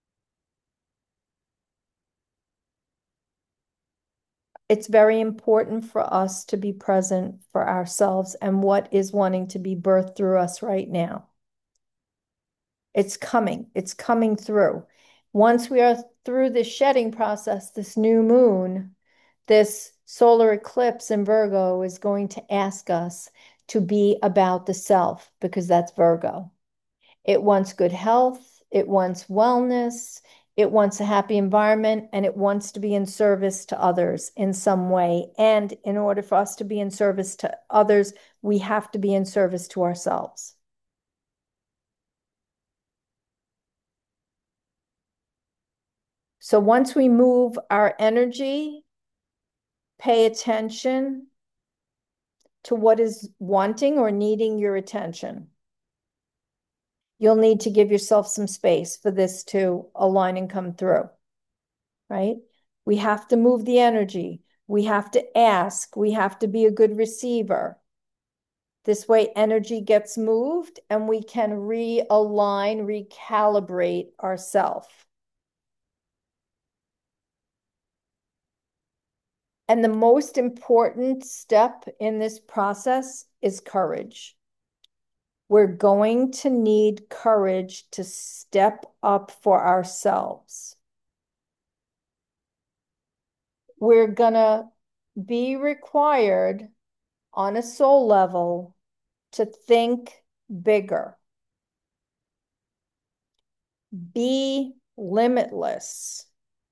[SPEAKER 1] It's very important for us to be present for ourselves and what is wanting to be birthed through us right now. It's coming. It's coming through. Once we are through this shedding process, this new moon, this solar eclipse in Virgo is going to ask us to be about the self because that's Virgo. It wants good health, it wants wellness, it wants a happy environment, and it wants to be in service to others in some way. And in order for us to be in service to others, we have to be in service to ourselves. So once we move our energy, pay attention to what is wanting or needing your attention. You'll need to give yourself some space for this to align and come through, right? We have to move the energy. We have to ask. We have to be a good receiver. This way, energy gets moved and we can realign, recalibrate ourselves. And the most important step in this process is courage. We're going to need courage to step up for ourselves. We're going to be required on a soul level to think bigger. Be limitless.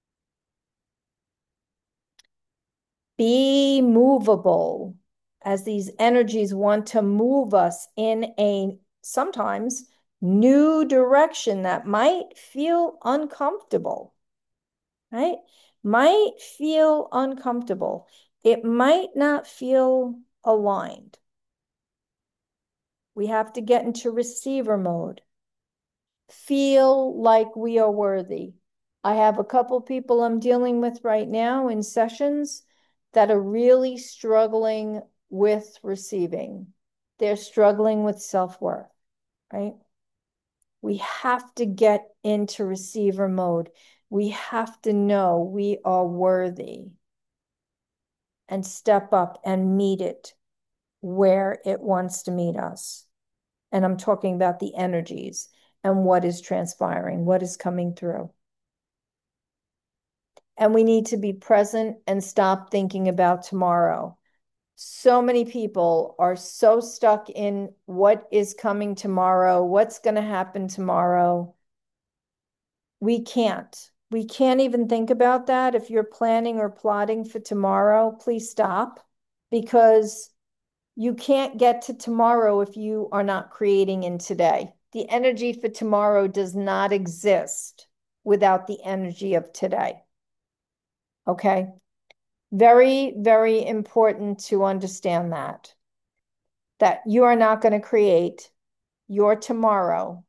[SPEAKER 1] Be movable, as these energies want to move us in a sometimes new direction that might feel uncomfortable, right? Might feel uncomfortable. It might not feel aligned. We have to get into receiver mode. Feel like we are worthy. I have a couple people I'm dealing with right now in sessions that are really struggling with receiving. They're struggling with self-worth, right? We have to get into receiver mode. We have to know we are worthy and step up and meet it where it wants to meet us. And I'm talking about the energies and what is transpiring, what is coming through. and we need to be present and stop thinking about tomorrow. So many people are so stuck in what is coming tomorrow, what's going to happen tomorrow. We can't. We can't even think about that. If you're planning or plotting for tomorrow, please stop because you can't get to tomorrow if you are not creating in today. The energy for tomorrow does not exist without the energy of today. Okay? Very, very important to understand that, that you are not going to create your tomorrow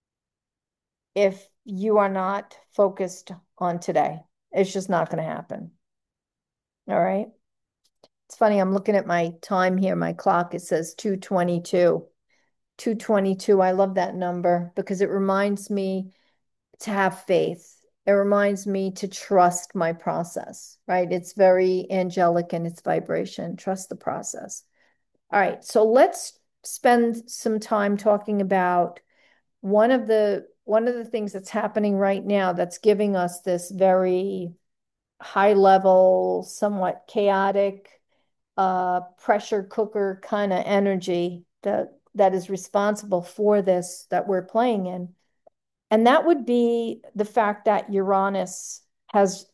[SPEAKER 1] if you are not focused on today. It's just not going to happen. All right. It's funny. I'm looking at my time here, my clock. It says two twenty-two. two twenty-two. I love that number because it reminds me to have faith. It reminds me to trust my process, right? It's very angelic in its vibration. Trust the process. All right. So let's spend some time talking about one of the one of the things that's happening right now that's giving us this very high level, somewhat chaotic, uh, pressure cooker kind of energy that that is responsible for this that we're playing in. And that would be the fact that Uranus has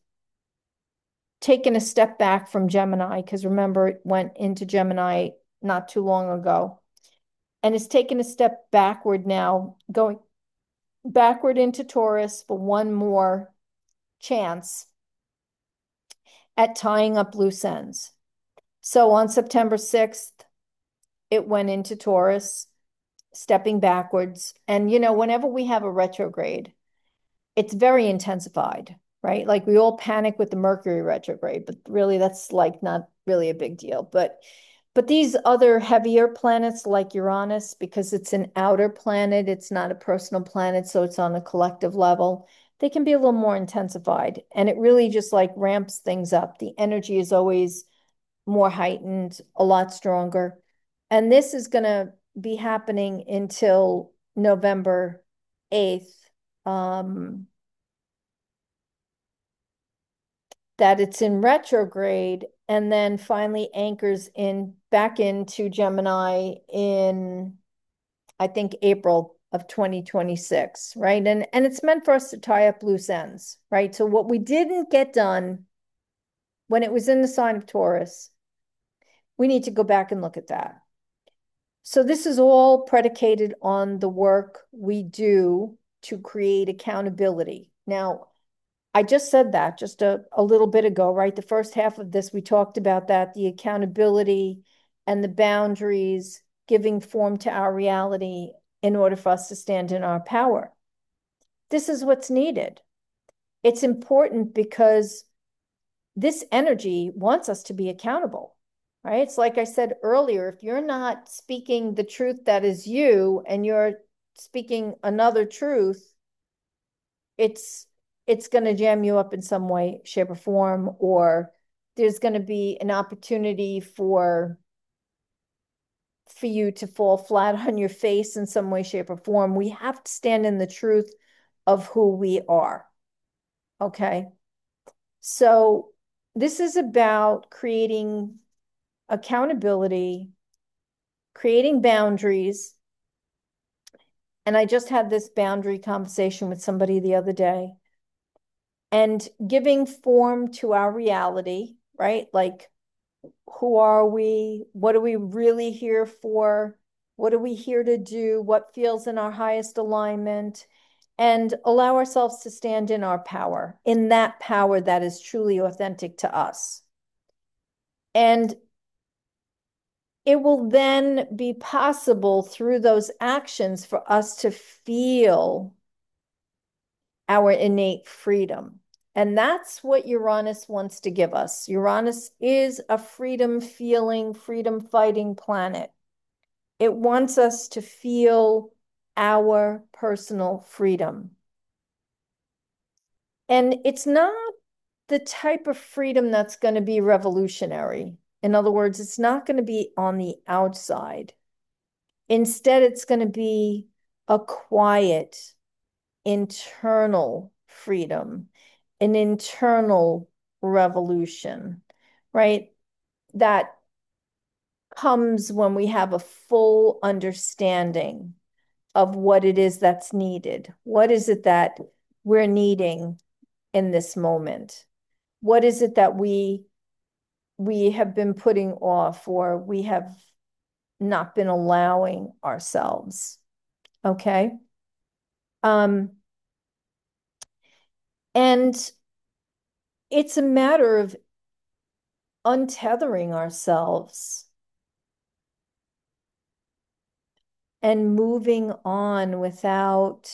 [SPEAKER 1] taken a step back from Gemini, because remember, it went into Gemini not too long ago, and it's taken a step backward now, going backward into Taurus for one more chance at tying up loose ends. So on September sixth, it went into Taurus, stepping backwards. And, you know, whenever we have a retrograde, it's very intensified, right? Like we all panic with the Mercury retrograde, but really that's like not really a big deal. But but these other heavier planets like Uranus, because it's an outer planet, it's not a personal planet, so it's on a collective level, they can be a little more intensified. And it really just like ramps things up. The energy is always more heightened, a lot stronger. And this is going to be happening until November eighth. Um, that it's in retrograde and then finally anchors in back into Gemini in, I think, April of twenty twenty-six, right? And and it's meant for us to tie up loose ends, right? So what we didn't get done when it was in the sign of Taurus, we need to go back and look at that. So this is all predicated on the work we do to create accountability. Now, I just said that just a, a little bit ago, right? The first half of this, we talked about that, the accountability and the boundaries, giving form to our reality in order for us to stand in our power. This is what's needed. It's important because this energy wants us to be accountable, right? It's like I said earlier, if you're not speaking the truth that is you and you're speaking another truth, it's it's going to jam you up in some way, shape, or form, or there's going to be an opportunity for for you to fall flat on your face in some way, shape, or form. We have to stand in the truth of who we are. Okay. So this is about creating accountability, creating boundaries. And I just had this boundary conversation with somebody the other day, and giving form to our reality, right? Like, who are we? What are we really here for? What are we here to do? What feels in our highest alignment? And allow ourselves to stand in our power, in that power that is truly authentic to us. And it will then be possible through those actions for us to feel our innate freedom. And that's what Uranus wants to give us. Uranus is a freedom feeling, freedom fighting planet. It wants us to feel our personal freedom. And it's not the type of freedom that's going to be revolutionary. In other words, it's not going to be on the outside. Instead, it's going to be a quiet, internal freedom, an internal revolution, right? That comes when we have a full understanding of what it is that's needed. What is it that we're needing in this moment? What is it that we we have been putting off or we have not been allowing ourselves? Okay. Um, and it's a matter of untethering ourselves and moving on without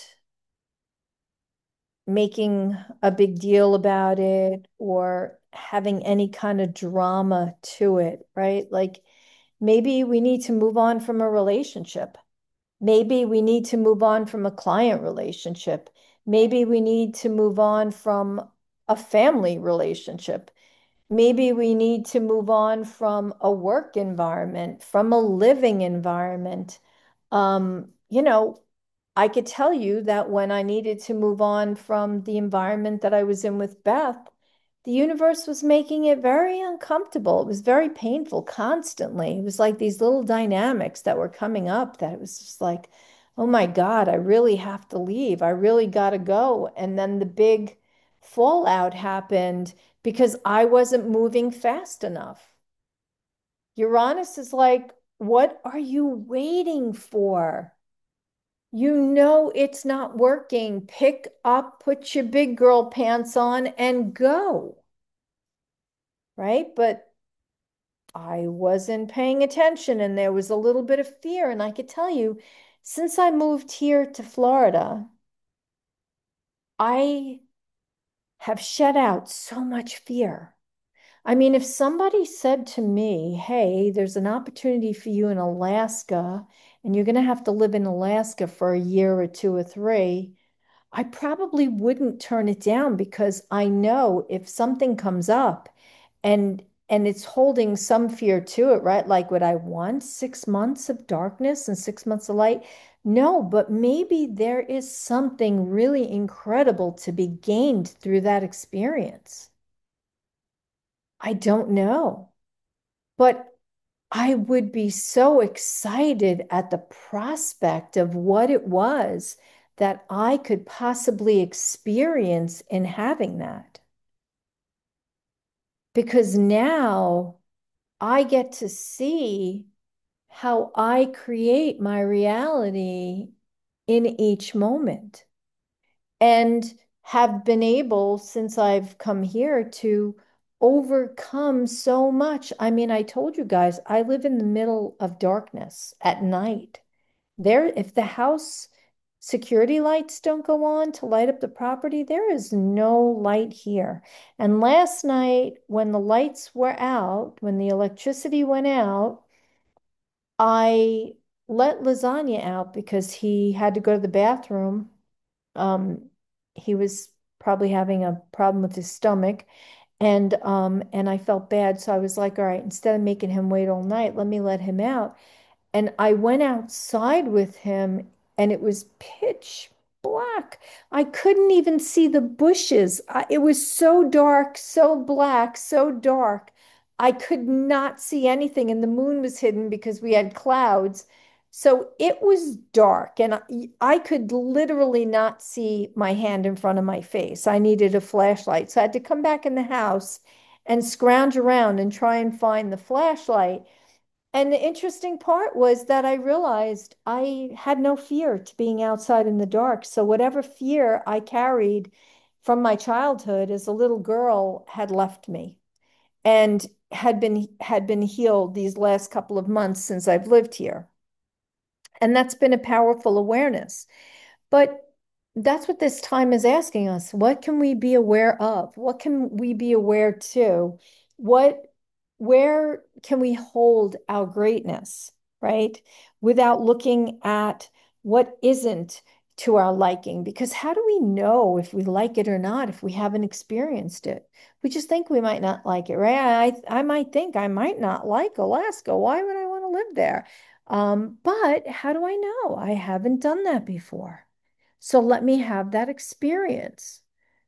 [SPEAKER 1] making a big deal about it or having any kind of drama to it, right? Like maybe we need to move on from a relationship. Maybe we need to move on from a client relationship. Maybe we need to move on from a family relationship. Maybe we need to move on from a work environment, from a living environment. Um, you know, I could tell you that when I needed to move on from the environment that I was in with Beth, the universe was making it very uncomfortable. It was very painful constantly. It was like these little dynamics that were coming up that it was just like, oh my God, I really have to leave. I really got to go. And then the big fallout happened because I wasn't moving fast enough. Uranus is like, what are you waiting for? You know it's not working. Pick up, put your big girl pants on, and go, right? But I wasn't paying attention, and there was a little bit of fear. And I could tell you, since I moved here to Florida, I have shed out so much fear. I mean, if somebody said to me, hey, there's an opportunity for you in Alaska, and you're going to have to live in Alaska for a year or two or three, I probably wouldn't turn it down because I know if something comes up and and it's holding some fear to it, right? Like, would I want six months of darkness and six months of light? No, but maybe there is something really incredible to be gained through that experience. I don't know. But I would be so excited at the prospect of what it was that I could possibly experience in having that. Because now I get to see how I create my reality in each moment and have been able, since I've come here, to overcome so much. I mean, I told you guys, I live in the middle of darkness at night. There, if the house security lights don't go on to light up the property, there is no light here. And last night, when the lights were out, when the electricity went out, I let Lasagna out because he had to go to the bathroom. Um, he was probably having a problem with his stomach. And um, and I felt bad. So I was like, all right, instead of making him wait all night, let me let him out. And I went outside with him and it was pitch black. I couldn't even see the bushes. I, it was so dark, so black, so dark. I could not see anything, and the moon was hidden because we had clouds. So it was dark, and I, I could literally not see my hand in front of my face. I needed a flashlight. So I had to come back in the house and scrounge around and try and find the flashlight. And the interesting part was that I realized I had no fear to being outside in the dark. So whatever fear I carried from my childhood as a little girl had left me and had been had been healed these last couple of months since I've lived here. And that's been a powerful awareness. But that's what this time is asking us. What can we be aware of? What can we be aware to? What, where can we hold our greatness, right? Without looking at what isn't to our liking. Because how do we know if we like it or not if we haven't experienced it? We just think we might not like it, right? I, I might think I might not like Alaska. Why would I want to live there? Um, but how do I know? I haven't done that before. So let me have that experience,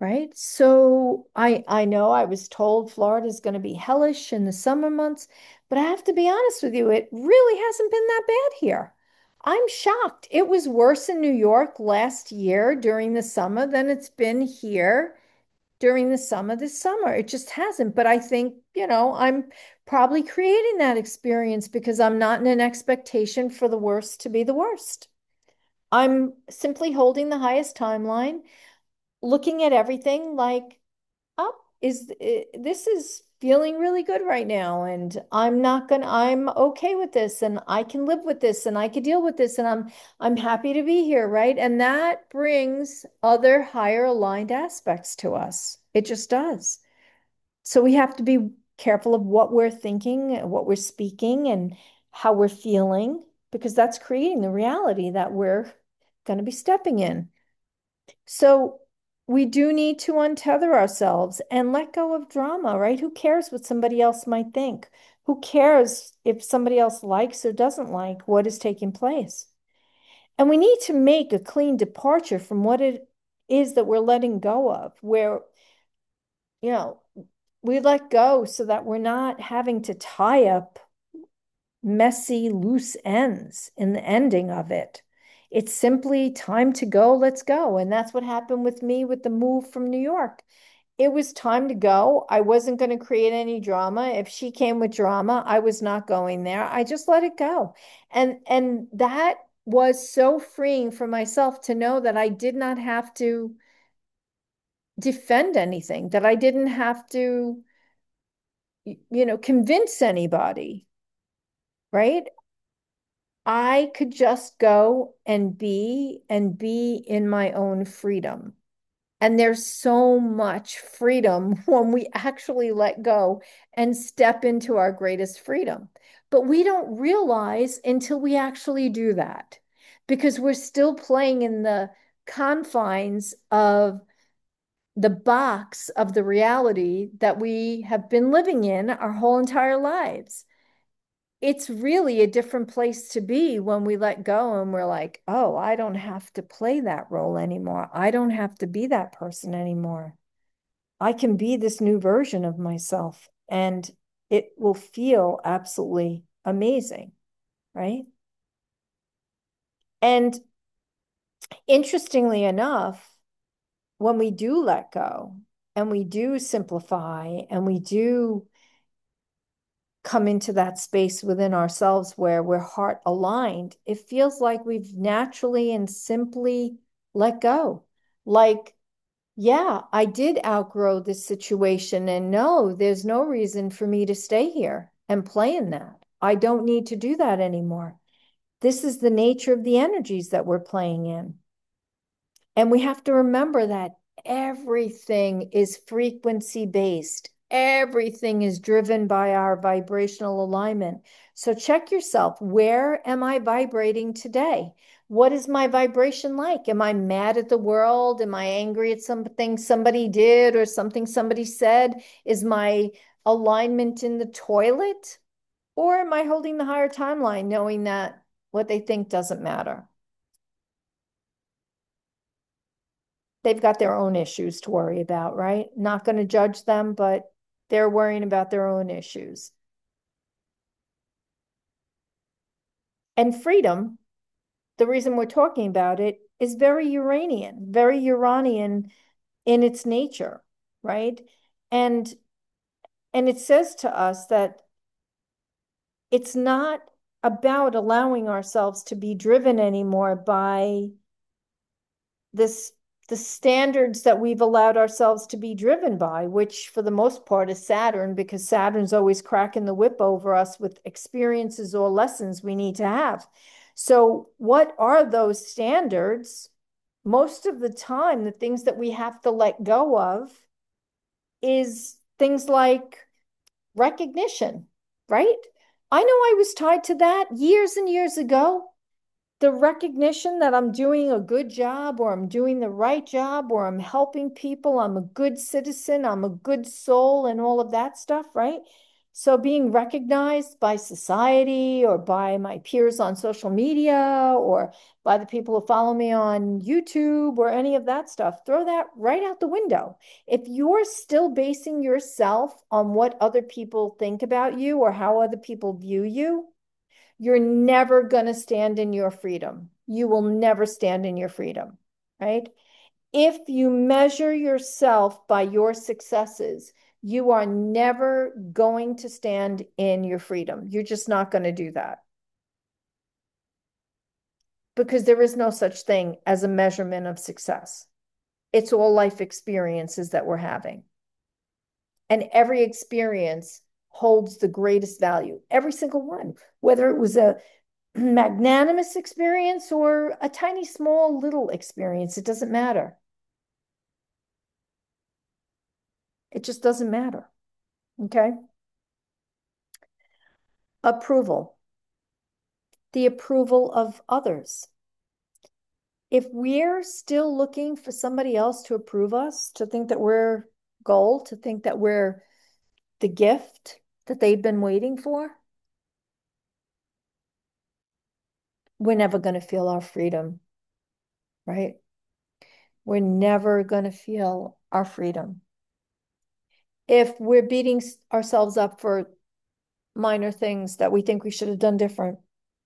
[SPEAKER 1] right? So I I know I was told Florida is going to be hellish in the summer months, but I have to be honest with you, it really hasn't been that bad here. I'm shocked. It was worse in New York last year during the summer than it's been here during the summer this summer. It just hasn't. But I think, you know, I'm probably creating that experience because I'm not in an expectation for the worst to be the worst. I'm simply holding the highest timeline, looking at everything like, oh, is eh, this is feeling really good right now, and I'm not gonna, I'm okay with this, and I can live with this, and I can deal with this, and I'm I'm happy to be here, right? And that brings other higher aligned aspects to us. It just does. So we have to be careful of what we're thinking, what we're speaking, and how we're feeling, because that's creating the reality that we're going to be stepping in. So we do need to untether ourselves and let go of drama, right? Who cares what somebody else might think? Who cares if somebody else likes or doesn't like what is taking place? And we need to make a clean departure from what it is that we're letting go of, where, you know, we let go so that we're not having to tie up messy, loose ends in the ending of it. It's simply time to go, let's go. And that's what happened with me with the move from New York. It was time to go. I wasn't going to create any drama. If she came with drama, I was not going there. I just let it go. And and that was so freeing for myself to know that I did not have to defend anything, that I didn't have to, you know, convince anybody, right? I could just go and be and be in my own freedom. And there's so much freedom when we actually let go and step into our greatest freedom. But we don't realize until we actually do that because we're still playing in the confines of the box of the reality that we have been living in our whole entire lives. It's really a different place to be when we let go and we're like, oh, I don't have to play that role anymore. I don't have to be that person anymore. I can be this new version of myself and it will feel absolutely amazing, right? And interestingly enough, when we do let go and we do simplify and we do come into that space within ourselves where we're heart aligned, it feels like we've naturally and simply let go. Like, yeah, I did outgrow this situation, and no, there's no reason for me to stay here and play in that. I don't need to do that anymore. This is the nature of the energies that we're playing in. And we have to remember that everything is frequency based. Everything is driven by our vibrational alignment. So check yourself. Where am I vibrating today? What is my vibration like? Am I mad at the world? Am I angry at something somebody did or something somebody said? Is my alignment in the toilet? Or am I holding the higher timeline, knowing that what they think doesn't matter? They've got their own issues to worry about, right? Not going to judge them, but they're worrying about their own issues. And freedom, the reason we're talking about it, is very Uranian, very Uranian in its nature, right? And and it says to us that it's not about allowing ourselves to be driven anymore by this the standards that we've allowed ourselves to be driven by, which for the most part is Saturn, because Saturn's always cracking the whip over us with experiences or lessons we need to have. So, what are those standards? Most of the time, the things that we have to let go of is things like recognition, right? I know I was tied to that years and years ago, the recognition that I'm doing a good job or I'm doing the right job or I'm helping people, I'm a good citizen, I'm a good soul, and all of that stuff, right? So being recognized by society or by my peers on social media or by the people who follow me on YouTube or any of that stuff, throw that right out the window. If you're still basing yourself on what other people think about you or how other people view you, you're never going to stand in your freedom. You will never stand in your freedom, right? If you measure yourself by your successes, you are never going to stand in your freedom. You're just not going to do that because there is no such thing as a measurement of success. It's all life experiences that we're having. And every experience holds the greatest value, every single one, whether it was a magnanimous experience or a tiny, small, little experience, it doesn't matter. It just doesn't matter. Okay. Approval, the approval of others. If we're still looking for somebody else to approve us, to think that we're gold, to think that we're the gift that they've been waiting for, we're never going to feel our freedom, right? We're never going to feel our freedom. If we're beating ourselves up for minor things that we think we should have done different,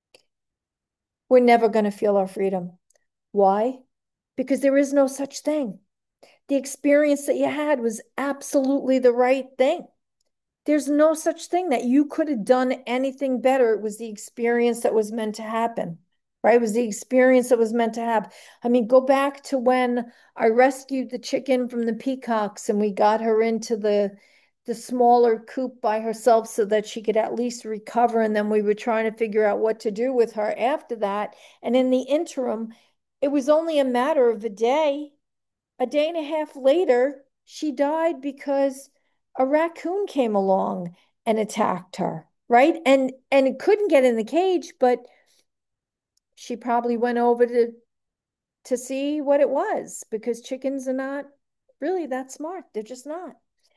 [SPEAKER 1] we're never going to feel our freedom. Why? Because there is no such thing. The experience that you had was absolutely the right thing. There's no such thing that you could have done anything better. It was the experience that was meant to happen, right? It was the experience that was meant to happen. I mean, go back to when I rescued the chicken from the peacocks and we got her into the the smaller coop by herself so that she could at least recover. And then we were trying to figure out what to do with her after that. And in the interim, it was only a matter of a day. A day and a half later, she died because a raccoon came along and attacked her, right? And and it couldn't get in the cage, but she probably went over to to see what it was because chickens are not really that smart. They're just not.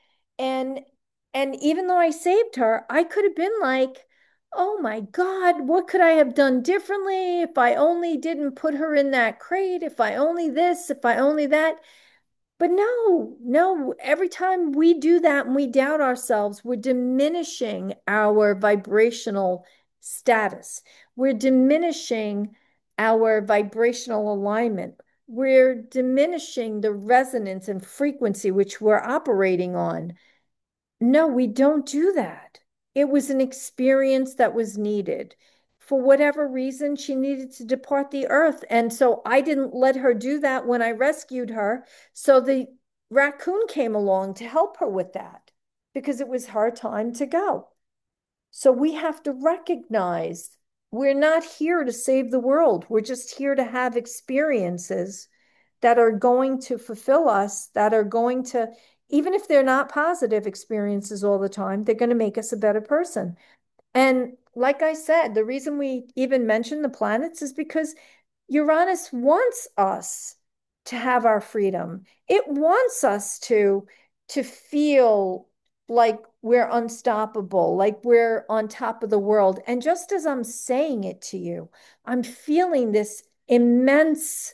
[SPEAKER 1] And and even though I saved her, I could have been like, "Oh my God, what could I have done differently if I only didn't put her in that crate, if I only this, if I only that?" But no, no, every time we do that and we doubt ourselves, we're diminishing our vibrational status. We're diminishing our vibrational alignment. We're diminishing the resonance and frequency which we're operating on. No, we don't do that. It was an experience that was needed. For whatever reason, she needed to depart the earth. And so I didn't let her do that when I rescued her. So the raccoon came along to help her with that because it was her time to go. So we have to recognize we're not here to save the world. We're just here to have experiences that are going to fulfill us, that are going to, even if they're not positive experiences all the time, they're going to make us a better person. And like I said, the reason we even mention the planets is because Uranus wants us to have our freedom. It wants us to to feel like we're unstoppable, like we're on top of the world. And just as I'm saying it to you, I'm feeling this immense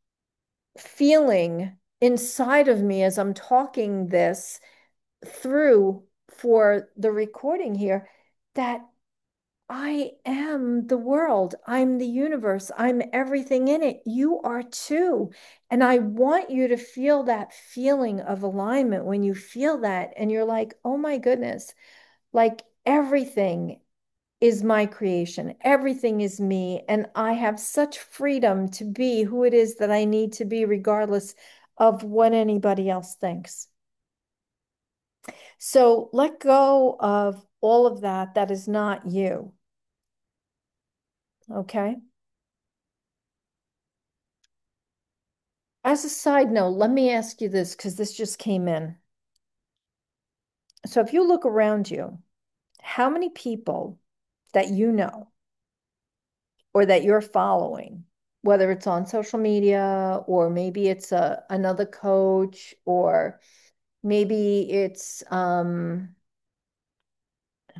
[SPEAKER 1] feeling inside of me as I'm talking this through for the recording here that I am the world. I'm the universe. I'm everything in it. You are too. And I want you to feel that feeling of alignment when you feel that and you're like, oh my goodness, like everything is my creation. Everything is me. And I have such freedom to be who it is that I need to be, regardless of what anybody else thinks. So let go of all of that that is not you. Okay. As a side note, let me ask you this because this just came in. So if you look around you, how many people that you know or that you're following, whether it's on social media or maybe it's a another coach or maybe it's um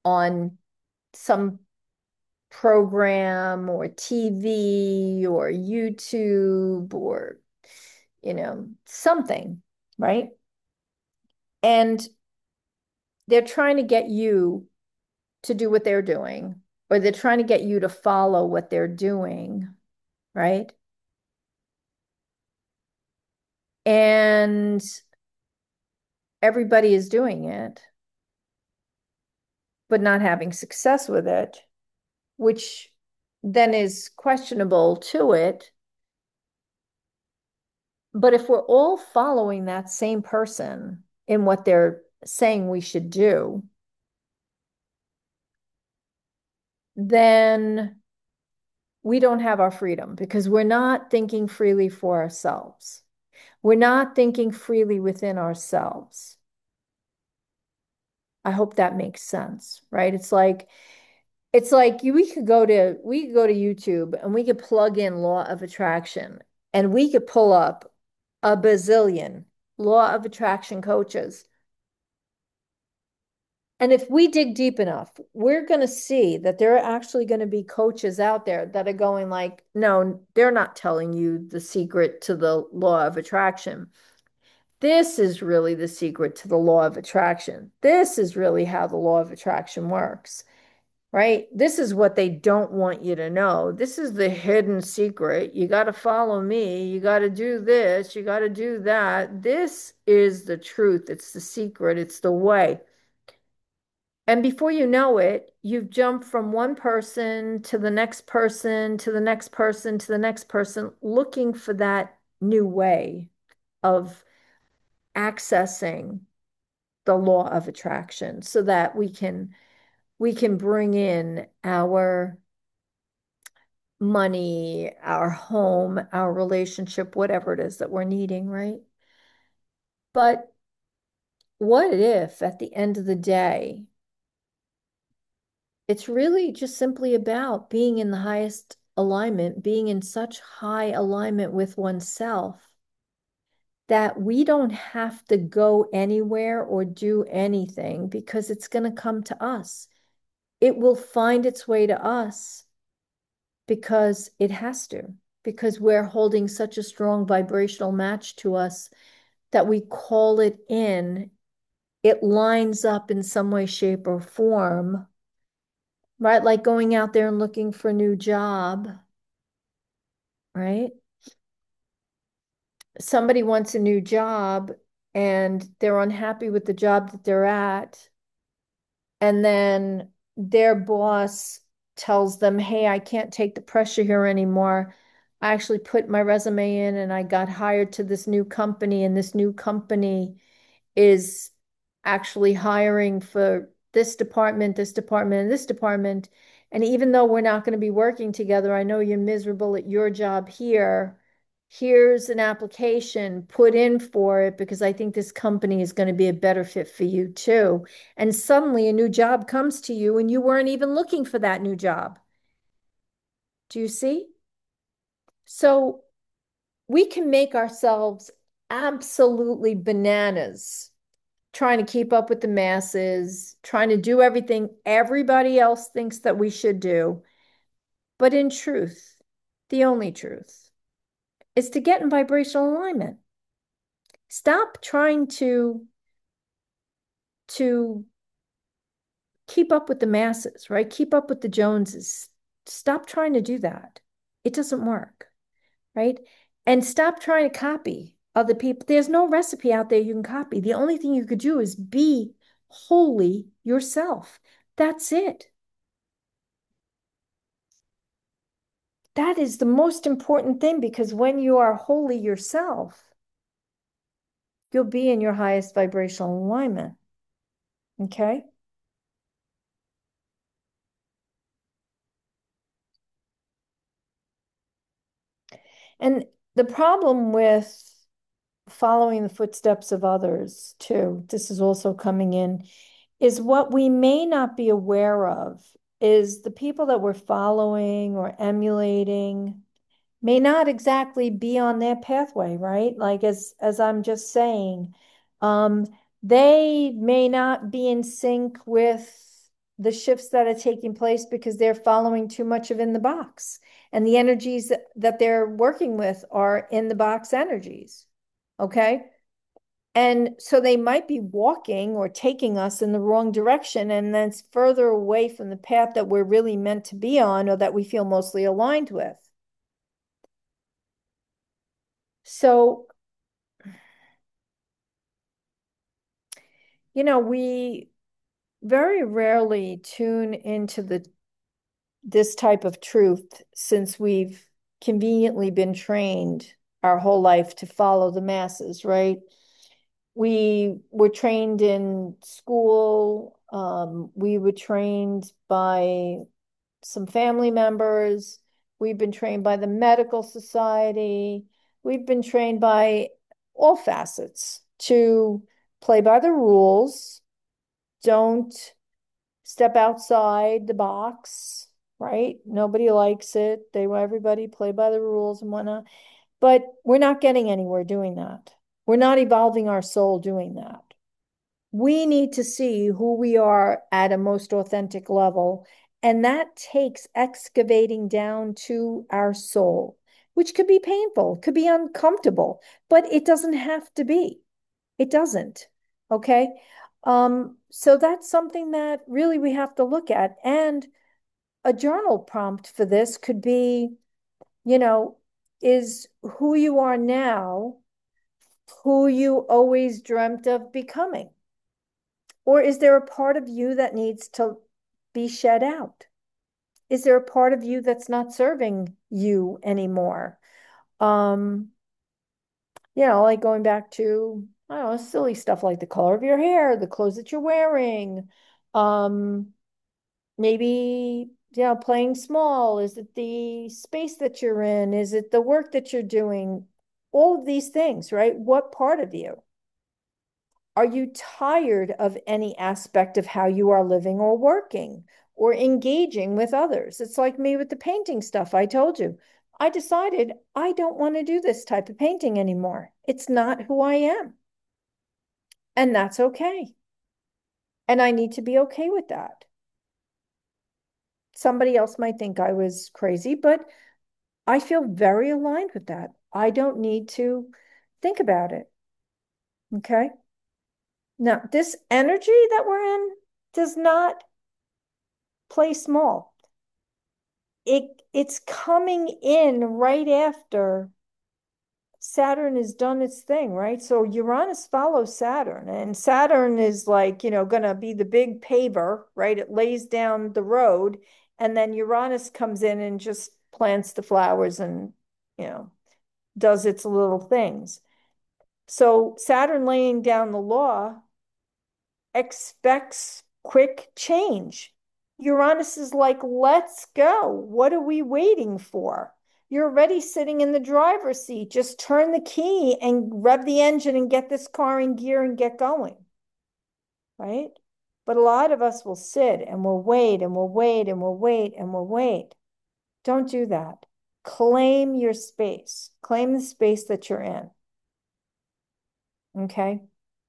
[SPEAKER 1] on some program or T V or YouTube or, you know, something, right? And they're trying to get you to do what they're doing, or they're trying to get you to follow what they're doing, right? And everybody is doing it, but not having success with it, which then is questionable to it. But if we're all following that same person in what they're saying we should do, then we don't have our freedom because we're not thinking freely for ourselves. We're not thinking freely within ourselves. I hope that makes sense, right? It's like it's like you, we could go to we could go to YouTube and we could plug in law of attraction and we could pull up a bazillion law of attraction coaches. And if we dig deep enough, we're going to see that there are actually going to be coaches out there that are going like, no, they're not telling you the secret to the law of attraction. This is really the secret to the law of attraction. This is really how the law of attraction works, right? This is what they don't want you to know. This is the hidden secret. You got to follow me. You got to do this. You got to do that. This is the truth. It's the secret. It's the way. And before you know it, you've jumped from one person to the next person, to the next person, to the next person, looking for that new way of accessing the law of attraction so that we can we can bring in our money, our home, our relationship, whatever it is that we're needing, right? But what if at the end of the day, it's really just simply about being in the highest alignment, being in such high alignment with oneself that we don't have to go anywhere or do anything because it's going to come to us. It will find its way to us because it has to, because we're holding such a strong vibrational match to us that we call it in. It lines up in some way, shape, or form, right? Like going out there and looking for a new job, right? Somebody wants a new job and they're unhappy with the job that they're at. And then their boss tells them, hey, I can't take the pressure here anymore. I actually put my resume in and I got hired to this new company, and this new company is actually hiring for this department, this department, and this department. And even though we're not going to be working together, I know you're miserable at your job here. Here's an application, put in for it because I think this company is going to be a better fit for you too. And suddenly a new job comes to you and you weren't even looking for that new job. Do you see? So we can make ourselves absolutely bananas trying to keep up with the masses, trying to do everything everybody else thinks that we should do. But in truth, the only truth is to get in vibrational alignment. Stop trying to to keep up with the masses, right? Keep up with the Joneses. Stop trying to do that. It doesn't work, right? And stop trying to copy other people. There's no recipe out there you can copy. The only thing you could do is be wholly yourself. That's it. That is the most important thing because when you are wholly yourself, you'll be in your highest vibrational alignment. Okay. And the problem with following the footsteps of others, too, this is also coming in, is what we may not be aware of is the people that we're following or emulating may not exactly be on their pathway, right? Like as as I'm just saying, um, they may not be in sync with the shifts that are taking place because they're following too much of in the box. And the energies that, that they're working with are in the box energies. Okay. And so they might be walking or taking us in the wrong direction, and then it's further away from the path that we're really meant to be on or that we feel mostly aligned with. So, you know, we very rarely tune into the this type of truth since we've conveniently been trained our whole life to follow the masses, right? We were trained in school. Um, we were trained by some family members. We've been trained by the medical society. We've been trained by all facets to play by the rules. Don't step outside the box, right? Nobody likes it. They want everybody play by the rules and whatnot. But we're not getting anywhere doing that. We're not evolving our soul doing that. We need to see who we are at a most authentic level. And that takes excavating down to our soul, which could be painful, could be uncomfortable, but it doesn't have to be. It doesn't. Okay. Um, so that's something that really we have to look at. And a journal prompt for this could be, you know, is who you are now who you always dreamt of becoming? Or is there a part of you that needs to be shed out? Is there a part of you that's not serving you anymore? Um, you know, like going back to, I don't know, silly stuff like the color of your hair, the clothes that you're wearing, um, maybe, you know, playing small. Is it the space that you're in? Is it the work that you're doing? All of these things, right? What part of you? Are you tired of any aspect of how you are living or working or engaging with others? It's like me with the painting stuff I told you. I decided I don't want to do this type of painting anymore. It's not who I am. And that's okay. And I need to be okay with that. Somebody else might think I was crazy, but I feel very aligned with that. I don't need to think about it. Okay. Now, this energy that we're in does not play small. It it's coming in right after Saturn has done its thing, right? So Uranus follows Saturn, and Saturn is like, you know, going to be the big paver, right? It lays down the road, and then Uranus comes in and just plants the flowers and, you know, does its little things. So Saturn laying down the law expects quick change. Uranus is like, let's go. What are we waiting for? You're already sitting in the driver's seat. Just turn the key and rev the engine and get this car in gear and get going. Right? But a lot of us will sit and we'll wait and we'll wait and we'll wait and we'll wait. Don't do that. Claim your space. Claim the space that you're in. Okay?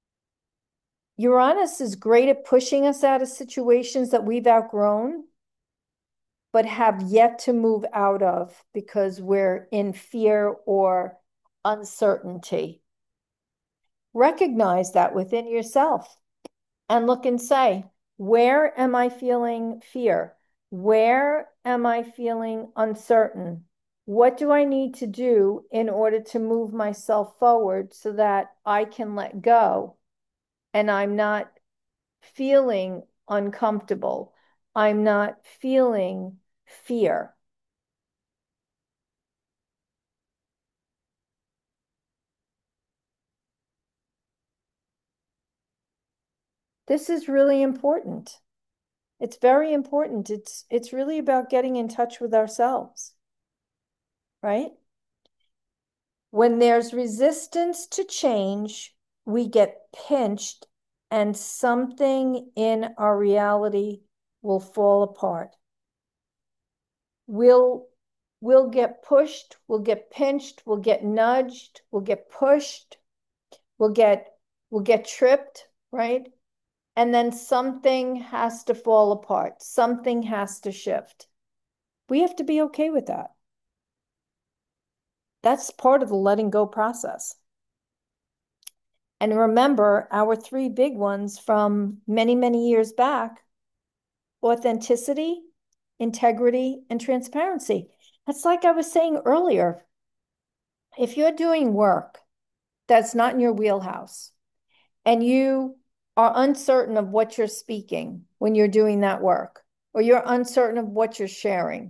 [SPEAKER 1] Uranus is great at pushing us out of situations that we've outgrown, but have yet to move out of because we're in fear or uncertainty. Recognize that within yourself and look and say, where am I feeling fear? Where am I feeling uncertain? What do I need to do in order to move myself forward so that I can let go and I'm not feeling uncomfortable? I'm not feeling fear. This is really important. It's very important. It's it's really about getting in touch with ourselves, right? When there's resistance to change, we get pinched and something in our reality will fall apart. We'll we'll get pushed, we'll get pinched, we'll get nudged, we'll get pushed, we'll get we'll get tripped, right? and then something has to fall apart, something has to shift. We have to be okay with that. That's part of the letting go process. And remember, our three big ones from many, many years back: authenticity, integrity, and transparency. That's like I was saying earlier. If you're doing work that's not in your wheelhouse and you are uncertain of what you're speaking when you're doing that work, or you're uncertain of what you're sharing,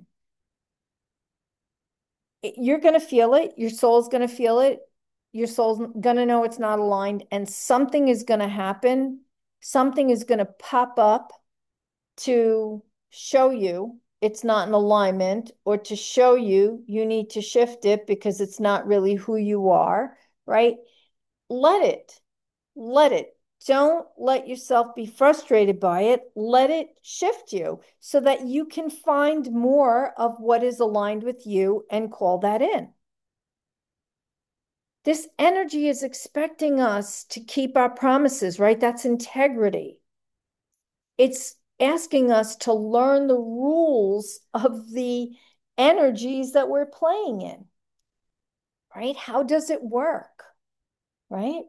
[SPEAKER 1] you're going to feel it. Your soul's going to feel it. Your soul's going to know it's not aligned, and something is going to happen. Something is going to pop up to show you it's not in alignment, or to show you you need to shift it because it's not really who you are, right? Let it, let it. Don't let yourself be frustrated by it. Let it shift you so that you can find more of what is aligned with you and call that in. This energy is expecting us to keep our promises, right? That's integrity. It's asking us to learn the rules of the energies that we're playing in, right? How does it work, right?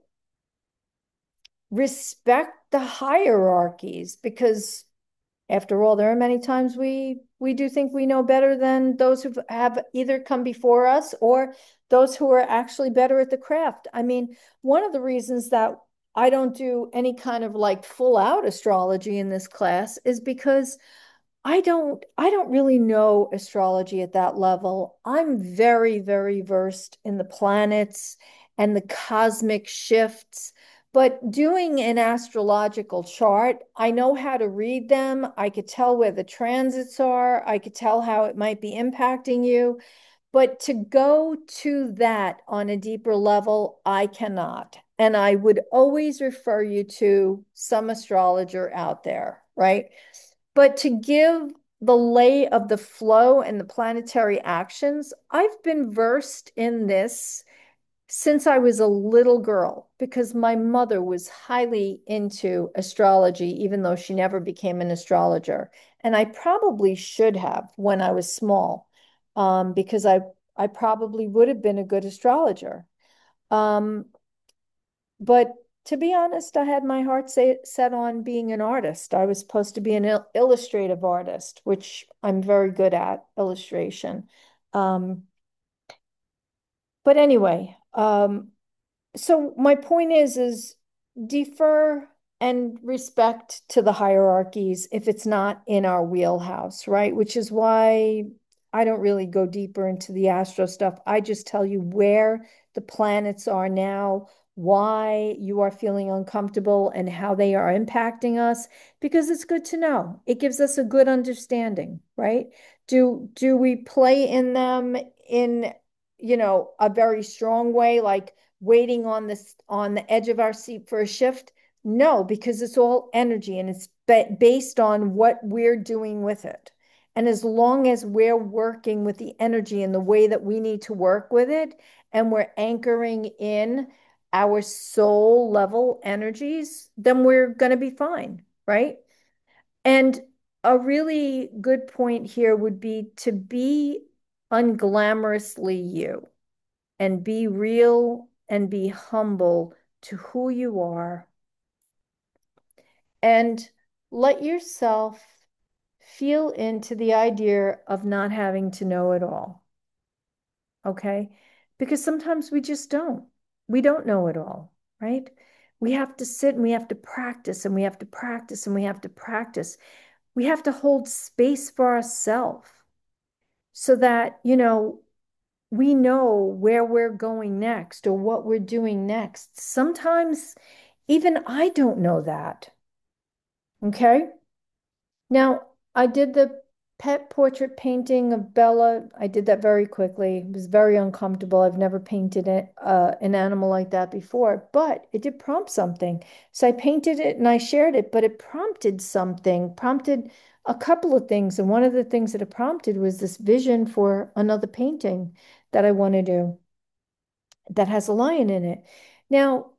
[SPEAKER 1] Respect the hierarchies, because after all, there are many times we we do think we know better than those who have either come before us or those who are actually better at the craft. I mean, one of the reasons that I don't do any kind of like full out astrology in this class is because I don't I don't really know astrology at that level. I'm very, very versed in the planets and the cosmic shifts. But doing an astrological chart, I know how to read them. I could tell where the transits are. I could tell how it might be impacting you. But to go to that on a deeper level, I cannot. And I would always refer you to some astrologer out there, right? But to give the lay of the flow and the planetary actions, I've been versed in this since I was a little girl because my mother was highly into astrology, even though she never became an astrologer. And I probably should have when I was small, um, because I I probably would have been a good astrologer. Um, but to be honest, I had my heart say, set on being an artist. I was supposed to be an il illustrative artist, which I'm very good at, illustration. Um, but anyway, um, so my point is, is defer and respect to the hierarchies if it's not in our wheelhouse, right? Which is why I don't really go deeper into the astro stuff. I just tell you where the planets are now, why you are feeling uncomfortable, and how they are impacting us, because it's good to know. It gives us a good understanding, right? Do do we play in them in, you know, a very strong way, like waiting on this on the edge of our seat for a shift? No, because it's all energy and it's based on what we're doing with it. And as long as we're working with the energy in the way that we need to work with it, and we're anchoring in our soul level energies, then we're going to be fine, right? And a really good point here would be to be unglamorously you and be real and be humble to who you are, and let yourself feel into the idea of not having to know it all. Okay? Because sometimes we just don't. We don't know it all, right? We have to sit and we have to practice and we have to practice and we have to practice. We have to hold space for ourselves so that, you know, we know where we're going next or what we're doing next. Sometimes even I don't know that. Okay. Now, I did the pet portrait painting of Bella. I did that very quickly. It was very uncomfortable. I've never painted it, uh, an animal like that before, but it did prompt something. So I painted it and I shared it, but it prompted something, prompted a couple of things. And one of the things that it prompted was this vision for another painting that I want to do that has a lion in it. Now,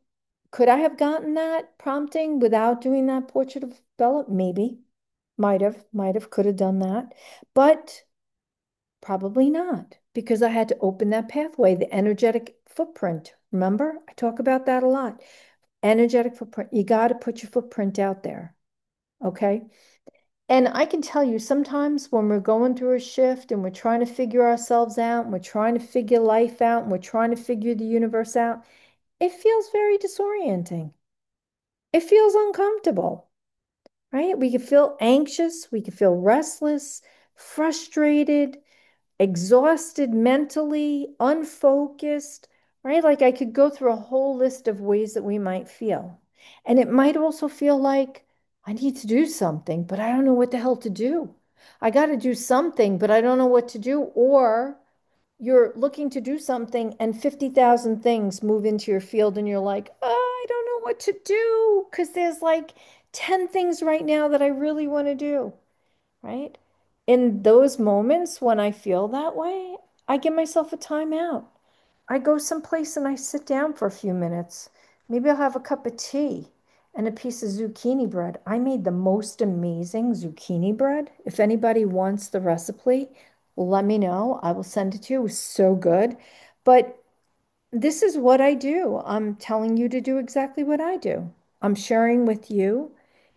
[SPEAKER 1] Could I have gotten that prompting without doing that portrait of Bella? Maybe. Might have, might have, could have done that. But probably not, because I had to open that pathway, the energetic footprint. Remember, I talk about that a lot. Energetic footprint. You got to put your footprint out there. Okay. And I can tell you sometimes when we're going through a shift and we're trying to figure ourselves out, and we're trying to figure life out, and we're trying to figure the universe out, it feels very disorienting. It feels uncomfortable, right? We can feel anxious, we can feel restless, frustrated, exhausted mentally, unfocused, right? Like I could go through a whole list of ways that we might feel. And it might also feel like I need to do something, but I don't know what the hell to do. I got to do something, but I don't know what to do. Or you're looking to do something and fifty thousand things move into your field and you're like, oh, I don't know what to do because there's like ten things right now that I really want to do, right? In those moments when I feel that way, I give myself a timeout. I go someplace and I sit down for a few minutes. Maybe I'll have a cup of tea and a piece of zucchini bread. I made the most amazing zucchini bread. If anybody wants the recipe, let me know. I will send it to you. It was so good. But this is what I do. I'm telling you to do exactly what I do. I'm sharing with you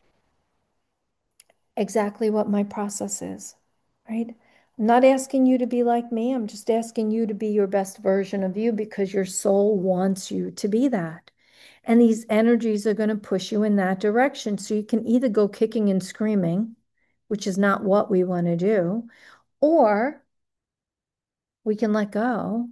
[SPEAKER 1] exactly what my process is, right? I'm not asking you to be like me. I'm just asking you to be your best version of you because your soul wants you to be that. And these energies are going to push you in that direction. So you can either go kicking and screaming, which is not what we want to do, or we can let go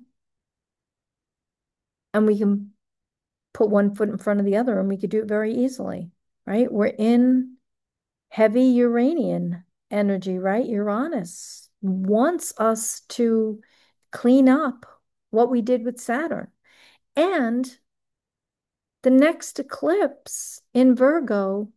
[SPEAKER 1] and we can put one foot in front of the other and we could do it very easily, right? We're in heavy Uranian energy, right? Uranus wants us to clean up what we did with Saturn. And the next eclipse in Virgo,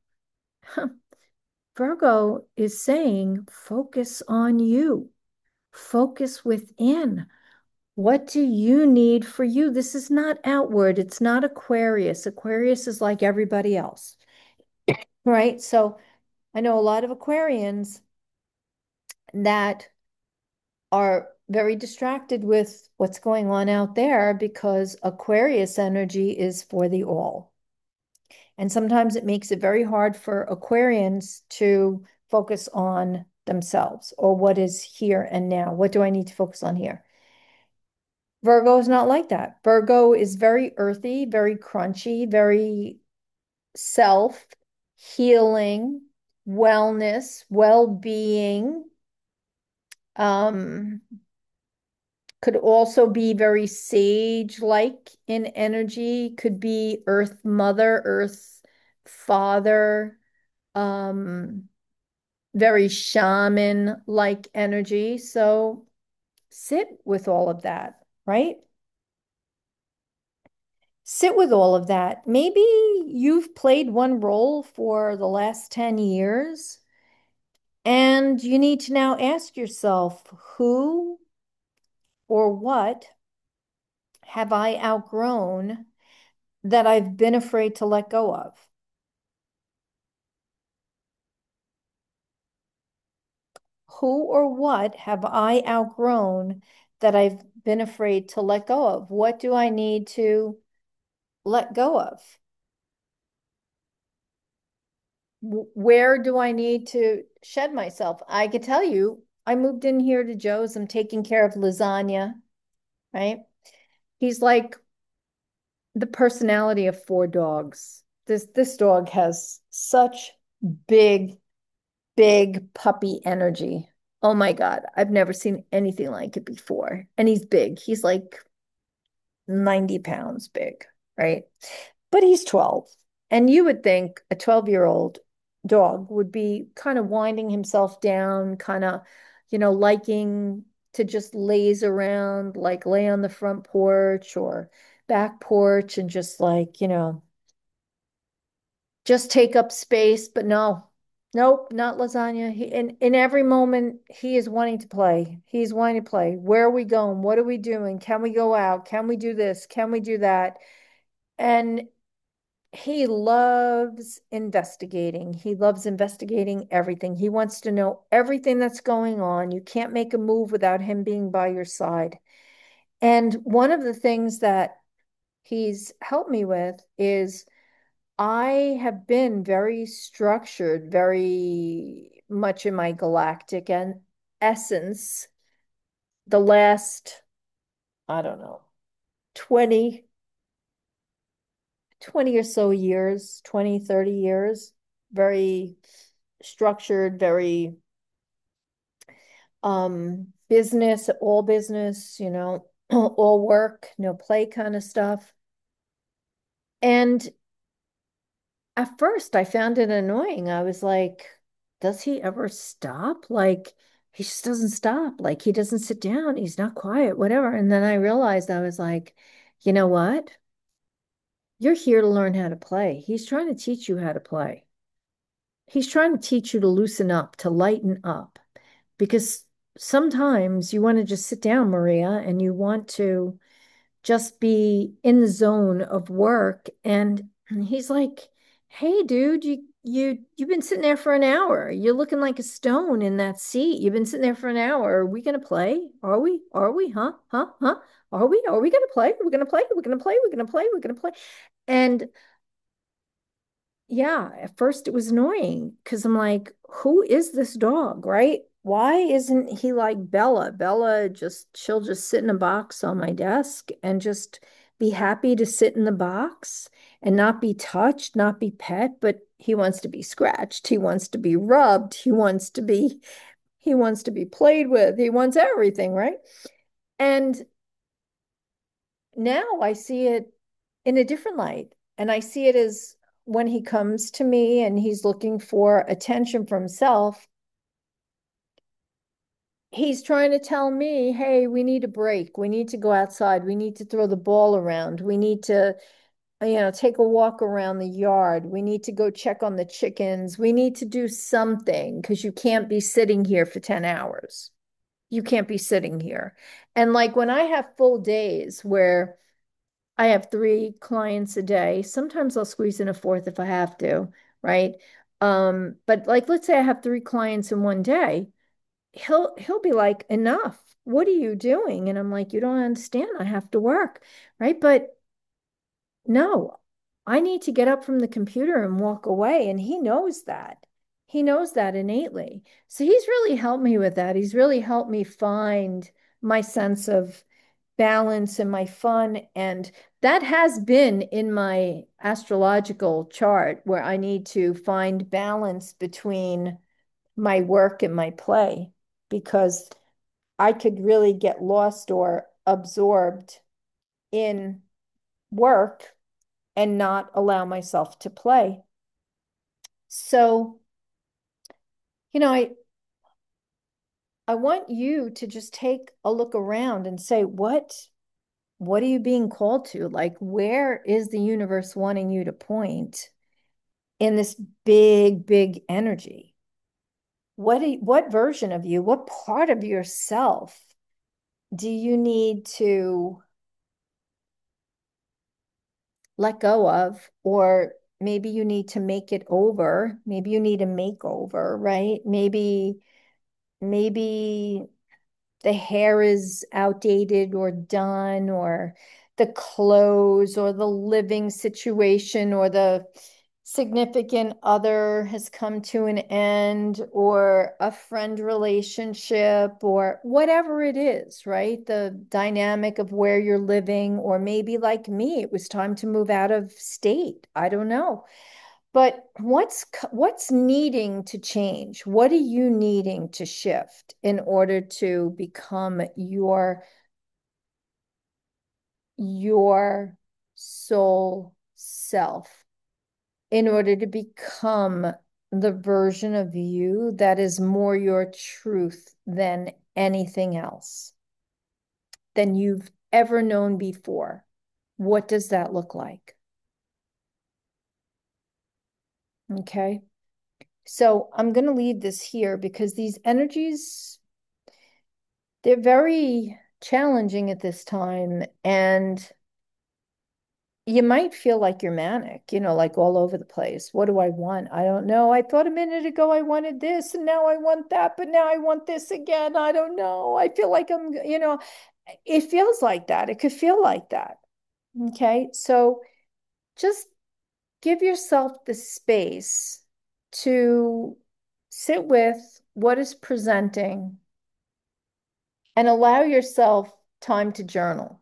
[SPEAKER 1] Virgo is saying, focus on you, focus within. What do you need for you? This is not outward. It's not Aquarius. Aquarius is like everybody else, right? So I know a lot of Aquarians that are very distracted with what's going on out there because Aquarius energy is for the all. And sometimes it makes it very hard for Aquarians to focus on themselves or what is here and now. What do I need to focus on here? Virgo is not like that. Virgo is very earthy, very crunchy, very self healing, wellness, well being. Um, could also be very sage-like in energy, could be Earth Mother, Earth Father, um, very shaman-like energy. So sit with all of that, right? Sit with all of that. Maybe you've played one role for the last ten years, and you need to now ask yourself, who or what have I outgrown that I've been afraid to let go of? Who or what have I outgrown that I've been afraid to let go of? What do I need to let go of? Where do I need to shed myself? I could tell you, I moved in here to Joe's. I'm taking care of lasagna, right? He's like the personality of four dogs. This this dog has such big big puppy energy. Oh my God, I've never seen anything like it before. And he's big. He's like ninety pounds big, right? But he's twelve. And you would think a twelve year old dog would be kind of winding himself down, kind of, you know, liking to just laze around, like lay on the front porch or back porch and just like, you know, just take up space, but no, nope, not lasagna. He, in in every moment, he is wanting to play. He's wanting to play. Where are we going? What are we doing? Can we go out? Can we do this? Can we do that? And he loves investigating. He loves investigating everything. He wants to know everything that's going on. You can't make a move without him being by your side. And one of the things that he's helped me with is I have been very structured, very much in my galactic and essence the last, I don't know, twenty, twenty or so years, twenty, thirty years, very structured, very um business, all business, you know, all work, no play kind of stuff. And at first I found it annoying. I was like, does he ever stop? Like, he just doesn't stop. Like, he doesn't sit down. He's not quiet, whatever. And then I realized I was like, you know what? You're here to learn how to play. He's trying to teach you how to play. He's trying to teach you to loosen up, to lighten up, because sometimes you want to just sit down, Maria, and you want to just be in the zone of work. And he's like, "Hey, dude, you you you've been sitting there for an hour. You're looking like a stone in that seat. You've been sitting there for an hour. Are we gonna play? Are we? Are we? Huh? Huh? Huh? Are we? Are we gonna play? We're gonna play. We're gonna play. We're gonna play. We're gonna play." And yeah, at first it was annoying because I'm like, who is this dog, right? Why isn't he like Bella? Bella just, she'll just sit in a box on my desk and just be happy to sit in the box and not be touched, not be pet, but he wants to be scratched. He wants to be rubbed. He wants to be, he wants to be played with. He wants everything, right? And now I see it in a different light. And I see it as when he comes to me and he's looking for attention for himself, he's trying to tell me, hey, we need a break. We need to go outside. We need to throw the ball around. We need to, you know, take a walk around the yard. We need to go check on the chickens. We need to do something because you can't be sitting here for ten hours. You can't be sitting here. And like when I have full days where I have three clients a day. Sometimes I'll squeeze in a fourth if I have to, right? Um, but like let's say I have three clients in one day, he'll he'll be like, enough. What are you doing? And I'm like, you don't understand. I have to work, right? But no, I need to get up from the computer and walk away. And he knows that. He knows that innately. So he's really helped me with that. He's really helped me find my sense of balance and my fun. And that has been in my astrological chart where I need to find balance between my work and my play because I could really get lost or absorbed in work and not allow myself to play. So, you know, I I want you to just take a look around and say, what what are you being called to? Like, where is the universe wanting you to point in this big, big energy? What do you, what version of you, what part of yourself do you need to let go of, or maybe you need to make it over? Maybe you need a makeover, right? Maybe, maybe the hair is outdated or done, or the clothes, or the living situation, or the significant other has come to an end, or a friend relationship, or whatever it is, right? The dynamic of where you're living, or maybe like me, it was time to move out of state. I don't know. But what's what's needing to change? What are you needing to shift in order to become your your soul self? In order to become the version of you that is more your truth than anything else, than you've ever known before. What does that look like? Okay. So I'm going to leave this here because these energies, they're very challenging at this time. And you might feel like you're manic, you know, like all over the place. What do I want? I don't know. I thought a minute ago I wanted this and now I want that, but now I want this again. I don't know. I feel like I'm, you know, it feels like that. It could feel like that. Okay. So just give yourself the space to sit with what is presenting and allow yourself time to journal.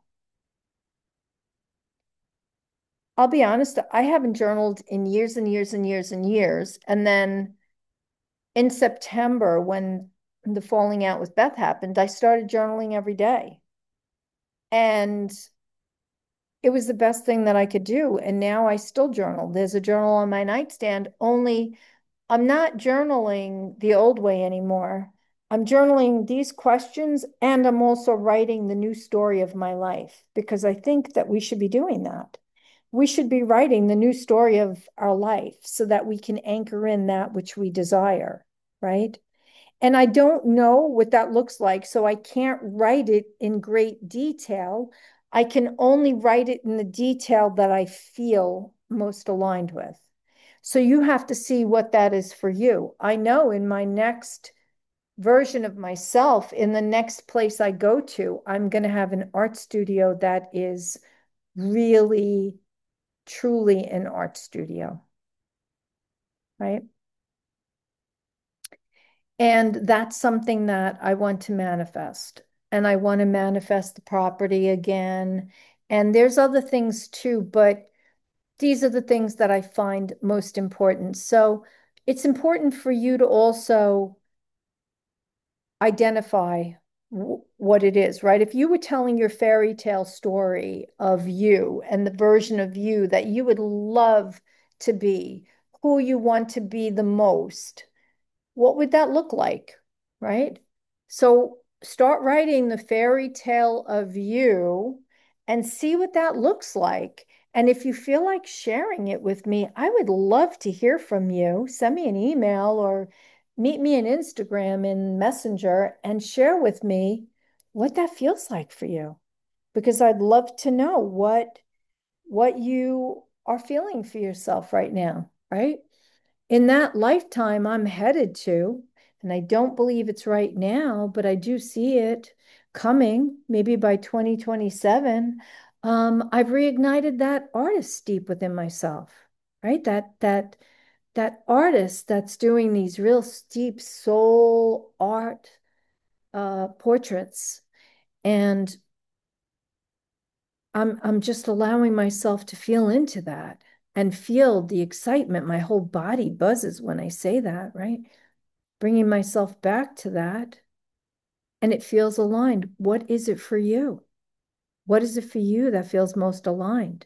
[SPEAKER 1] I'll be honest, I haven't journaled in years and years and years and years. And then in September, when the falling out with Beth happened, I started journaling every day. And it was the best thing that I could do. And now I still journal. There's a journal on my nightstand, only I'm not journaling the old way anymore. I'm journaling these questions and I'm also writing the new story of my life because I think that we should be doing that. We should be writing the new story of our life so that we can anchor in that which we desire, right? And I don't know what that looks like, so I can't write it in great detail. I can only write it in the detail that I feel most aligned with. So you have to see what that is for you. I know in my next version of myself, in the next place I go to, I'm going to have an art studio that is really, truly an art studio, right? And that's something that I want to manifest. And I want to manifest the property again. And there's other things too, but these are the things that I find most important. So it's important for you to also identify w- what it is, right? If you were telling your fairy tale story of you and the version of you that you would love to be, who you want to be the most, what would that look like? Right? So start writing the fairy tale of you and see what that looks like. And if you feel like sharing it with me, I would love to hear from you. Send me an email or meet me on Instagram in Messenger and share with me what that feels like for you. Because I'd love to know what what you are feeling for yourself right now, right? In that lifetime I'm headed to, and I don't believe it's right now, but I do see it coming, maybe by twenty twenty-seven. Um, I've reignited that artist deep within myself, right? That that that artist that's doing these real deep soul art uh, portraits, and I'm I'm just allowing myself to feel into that and feel the excitement. My whole body buzzes when I say that, right? Bringing myself back to that, and it feels aligned. What is it for you? What is it for you that feels most aligned?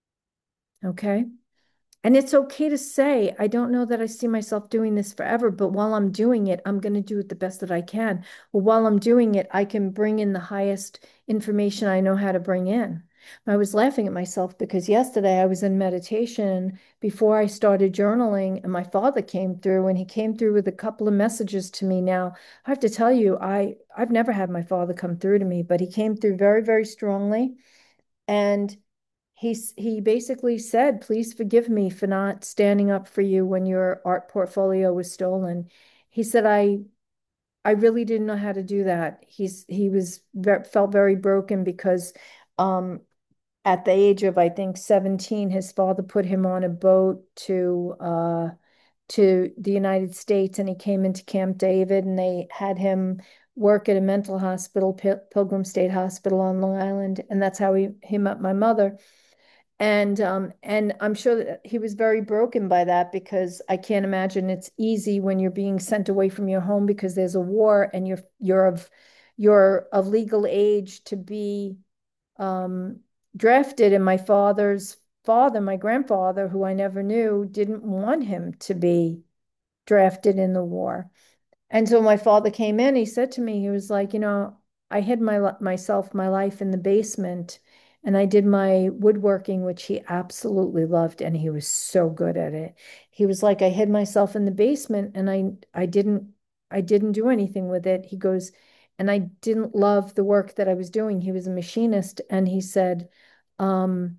[SPEAKER 1] Okay. And it's okay to say, I don't know that I see myself doing this forever, but while I'm doing it, I'm going to do it the best that I can. Well, while I'm doing it, I can bring in the highest information I know how to bring in. I was laughing at myself because yesterday I was in meditation before I started journaling, and my father came through and he came through with a couple of messages to me. Now, I have to tell you, I, I've never had my father come through to me, but he came through very, very strongly. And he he basically said, "Please forgive me for not standing up for you when your art portfolio was stolen." He said, "I I really didn't know how to do that." He's he was felt very broken because um at the age of I think seventeen, his father put him on a boat to uh to the United States, and he came into Camp David and they had him work at a mental hospital, Pil Pilgrim State Hospital on Long Island, and that's how he he met my mother. And um, and I'm sure that he was very broken by that because I can't imagine it's easy when you're being sent away from your home because there's a war and you're you're of you're of legal age to be um, drafted. And my father's father, my grandfather, who I never knew, didn't want him to be drafted in the war. And so my father came in, he said to me, he was like, you know, I hid my myself, my life in the basement, and I did my woodworking, which he absolutely loved, and he was so good at it. He was like, I hid myself in the basement and I I didn't I didn't do anything with it. He goes, and I didn't love the work that I was doing. He was a machinist, and he said, um,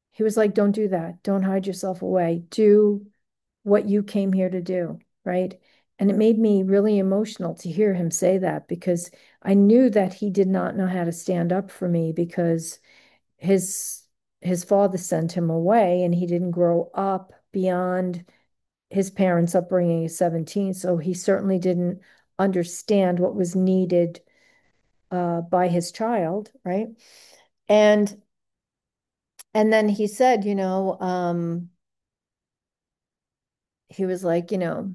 [SPEAKER 1] He was like, don't do that. Don't hide yourself away. Do what you came here to do, right? And it made me really emotional to hear him say that because I knew that he did not know how to stand up for me because his his father sent him away and he didn't grow up beyond his parents' upbringing at seventeen. So he certainly didn't understand what was needed uh, by his child, right? And and then he said, you know, um, he was like, you know,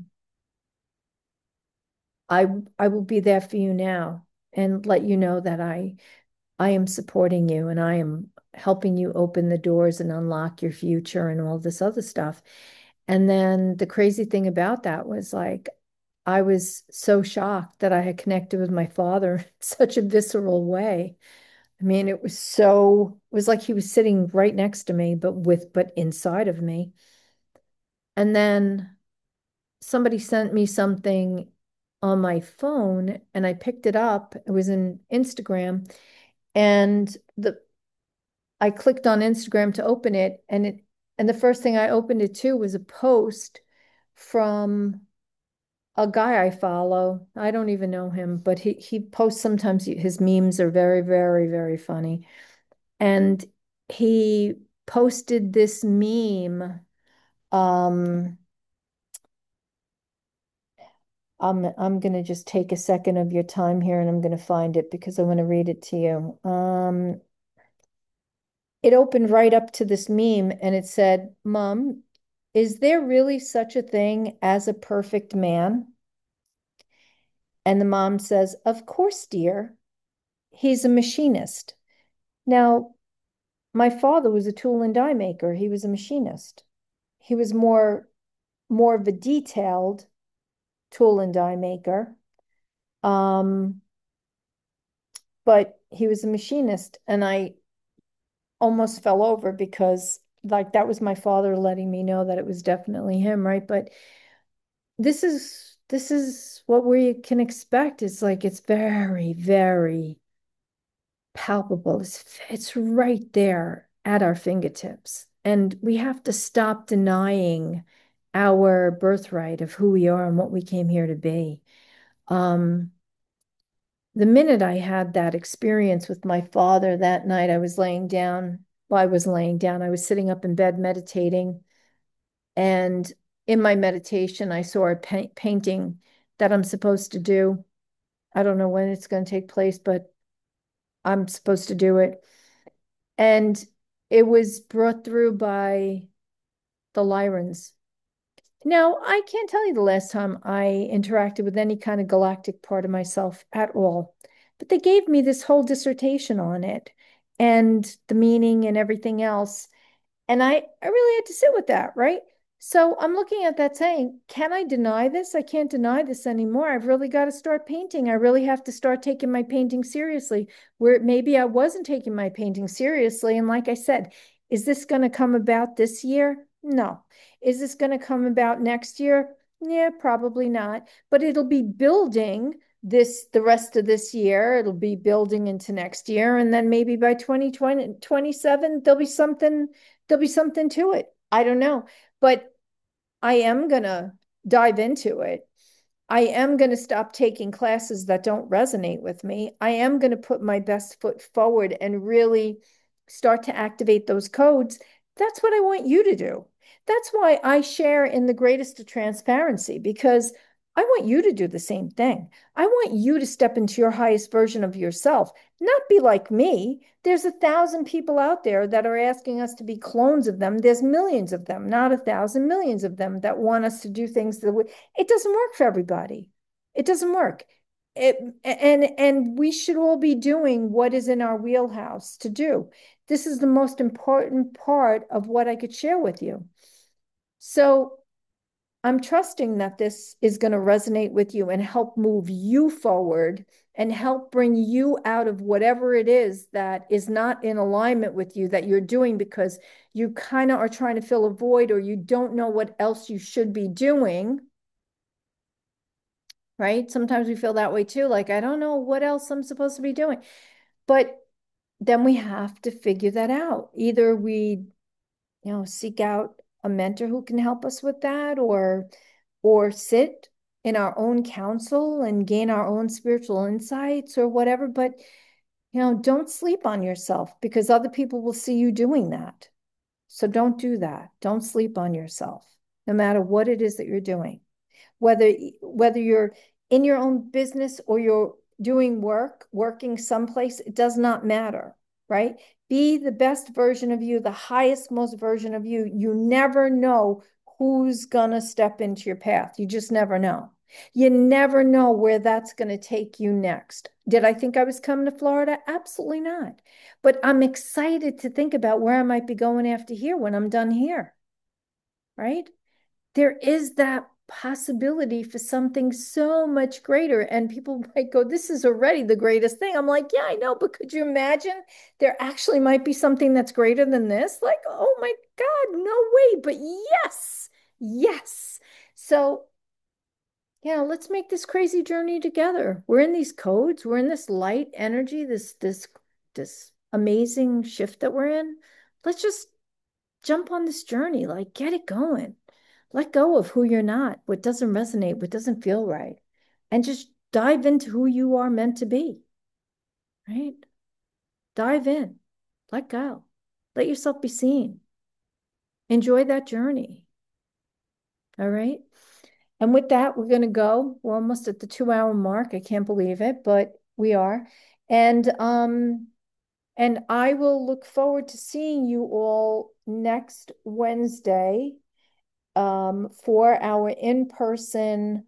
[SPEAKER 1] I I will be there for you now and let you know that I I am supporting you and I am helping you open the doors and unlock your future and all this other stuff. And then the crazy thing about that was like I was so shocked that I had connected with my father in such a visceral way. I mean, it was so, it was like he was sitting right next to me, but with, but inside of me. And then somebody sent me something on my phone and I picked it up. It was in Instagram and the, I clicked on Instagram to open it and it, and the first thing I opened it to was a post from a guy I follow. I don't even know him, but he he posts sometimes his memes are very, very, very funny. And he posted this meme. Um, I'm I'm gonna just take a second of your time here and I'm gonna find it because I want to read it to you. Um, it opened right up to this meme and it said, Mom, is there really such a thing as a perfect man? And the mom says, Of course, dear. He's a machinist. Now, my father was a tool and die maker. He was a machinist. He was more more of a detailed tool and die maker. Um, but he was a machinist, and I almost fell over because like that was my father letting me know that it was definitely him, right? But this is this is what we can expect. It's like it's very, very palpable. It's, it's right there at our fingertips. And we have to stop denying our birthright of who we are and what we came here to be. Um, the minute I had that experience with my father that night, I was laying down. Well, I was laying down. I was sitting up in bed meditating. And in my meditation, I saw a pa painting that I'm supposed to do. I don't know when it's going to take place, but I'm supposed to do it. And it was brought through by the Lyrans. Now, I can't tell you the last time I interacted with any kind of galactic part of myself at all, but they gave me this whole dissertation on it and the meaning and everything else. And I, I really had to sit with that, right? So I'm looking at that saying, can I deny this? I can't deny this anymore. I've really got to start painting. I really have to start taking my painting seriously, where maybe I wasn't taking my painting seriously. And like I said, is this going to come about this year? No. Is this going to come about next year? Yeah, probably not. But it'll be building this the rest of this year. It'll be building into next year. And then maybe by twenty twenty twenty-seven, there'll be something there'll be something to it. I don't know, but I am going to dive into it. I am going to stop taking classes that don't resonate with me. I am going to put my best foot forward and really start to activate those codes. That's what I want you to do. That's why I share in the greatest of transparency because I want you to do the same thing. I want you to step into your highest version of yourself, not be like me. There's a thousand people out there that are asking us to be clones of them. There's millions of them, not a thousand, millions of them that want us to do things the way it doesn't work for everybody. It doesn't work. It, and and we should all be doing what is in our wheelhouse to do. This is the most important part of what I could share with you. So I'm trusting that this is going to resonate with you and help move you forward and help bring you out of whatever it is that is not in alignment with you that you're doing because you kind of are trying to fill a void or you don't know what else you should be doing. Right? Sometimes we feel that way too. Like, I don't know what else I'm supposed to be doing. But then we have to figure that out. Either we you know, seek out a mentor who can help us with that, or or sit in our own counsel and gain our own spiritual insights or whatever. But, you know, don't sleep on yourself because other people will see you doing that. So don't do that. Don't sleep on yourself, no matter what it is that you're doing. Whether whether you're in your own business or you're doing work, working someplace, it does not matter, right? Be the best version of you, the highest, most version of you. You never know who's gonna step into your path. You just never know. You never know where that's going to take you next. Did I think I was coming to Florida? Absolutely not. But I'm excited to think about where I might be going after here when I'm done here, right? There is that possibility for something so much greater. And people might go, this is already the greatest thing. I'm like, yeah, I know, but could you imagine there actually might be something that's greater than this? Like, oh my God, no way. But yes, yes. So, yeah, let's make this crazy journey together. We're in these codes, we're in this light energy, this this this amazing shift that we're in. Let's just jump on this journey, like get it going. Let go of who you're not, what doesn't resonate, what doesn't feel right, and just dive into who you are meant to be, right? Dive in, let go, let yourself be seen. Enjoy that journey. All right. And with that, we're going to go. We're almost at the two hour mark. I can't believe it, but we are. And um, and I will look forward to seeing you all next Wednesday um, for our in-person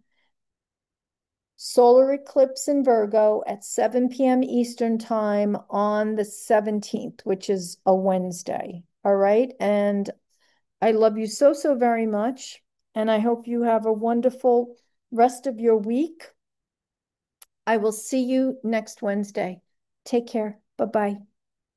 [SPEAKER 1] solar eclipse in Virgo at seven p m Eastern time on the seventeenth, which is a Wednesday. All right. And I love you so, so very much. And I hope you have a wonderful rest of your week. I will see you next Wednesday. Take care. Bye bye.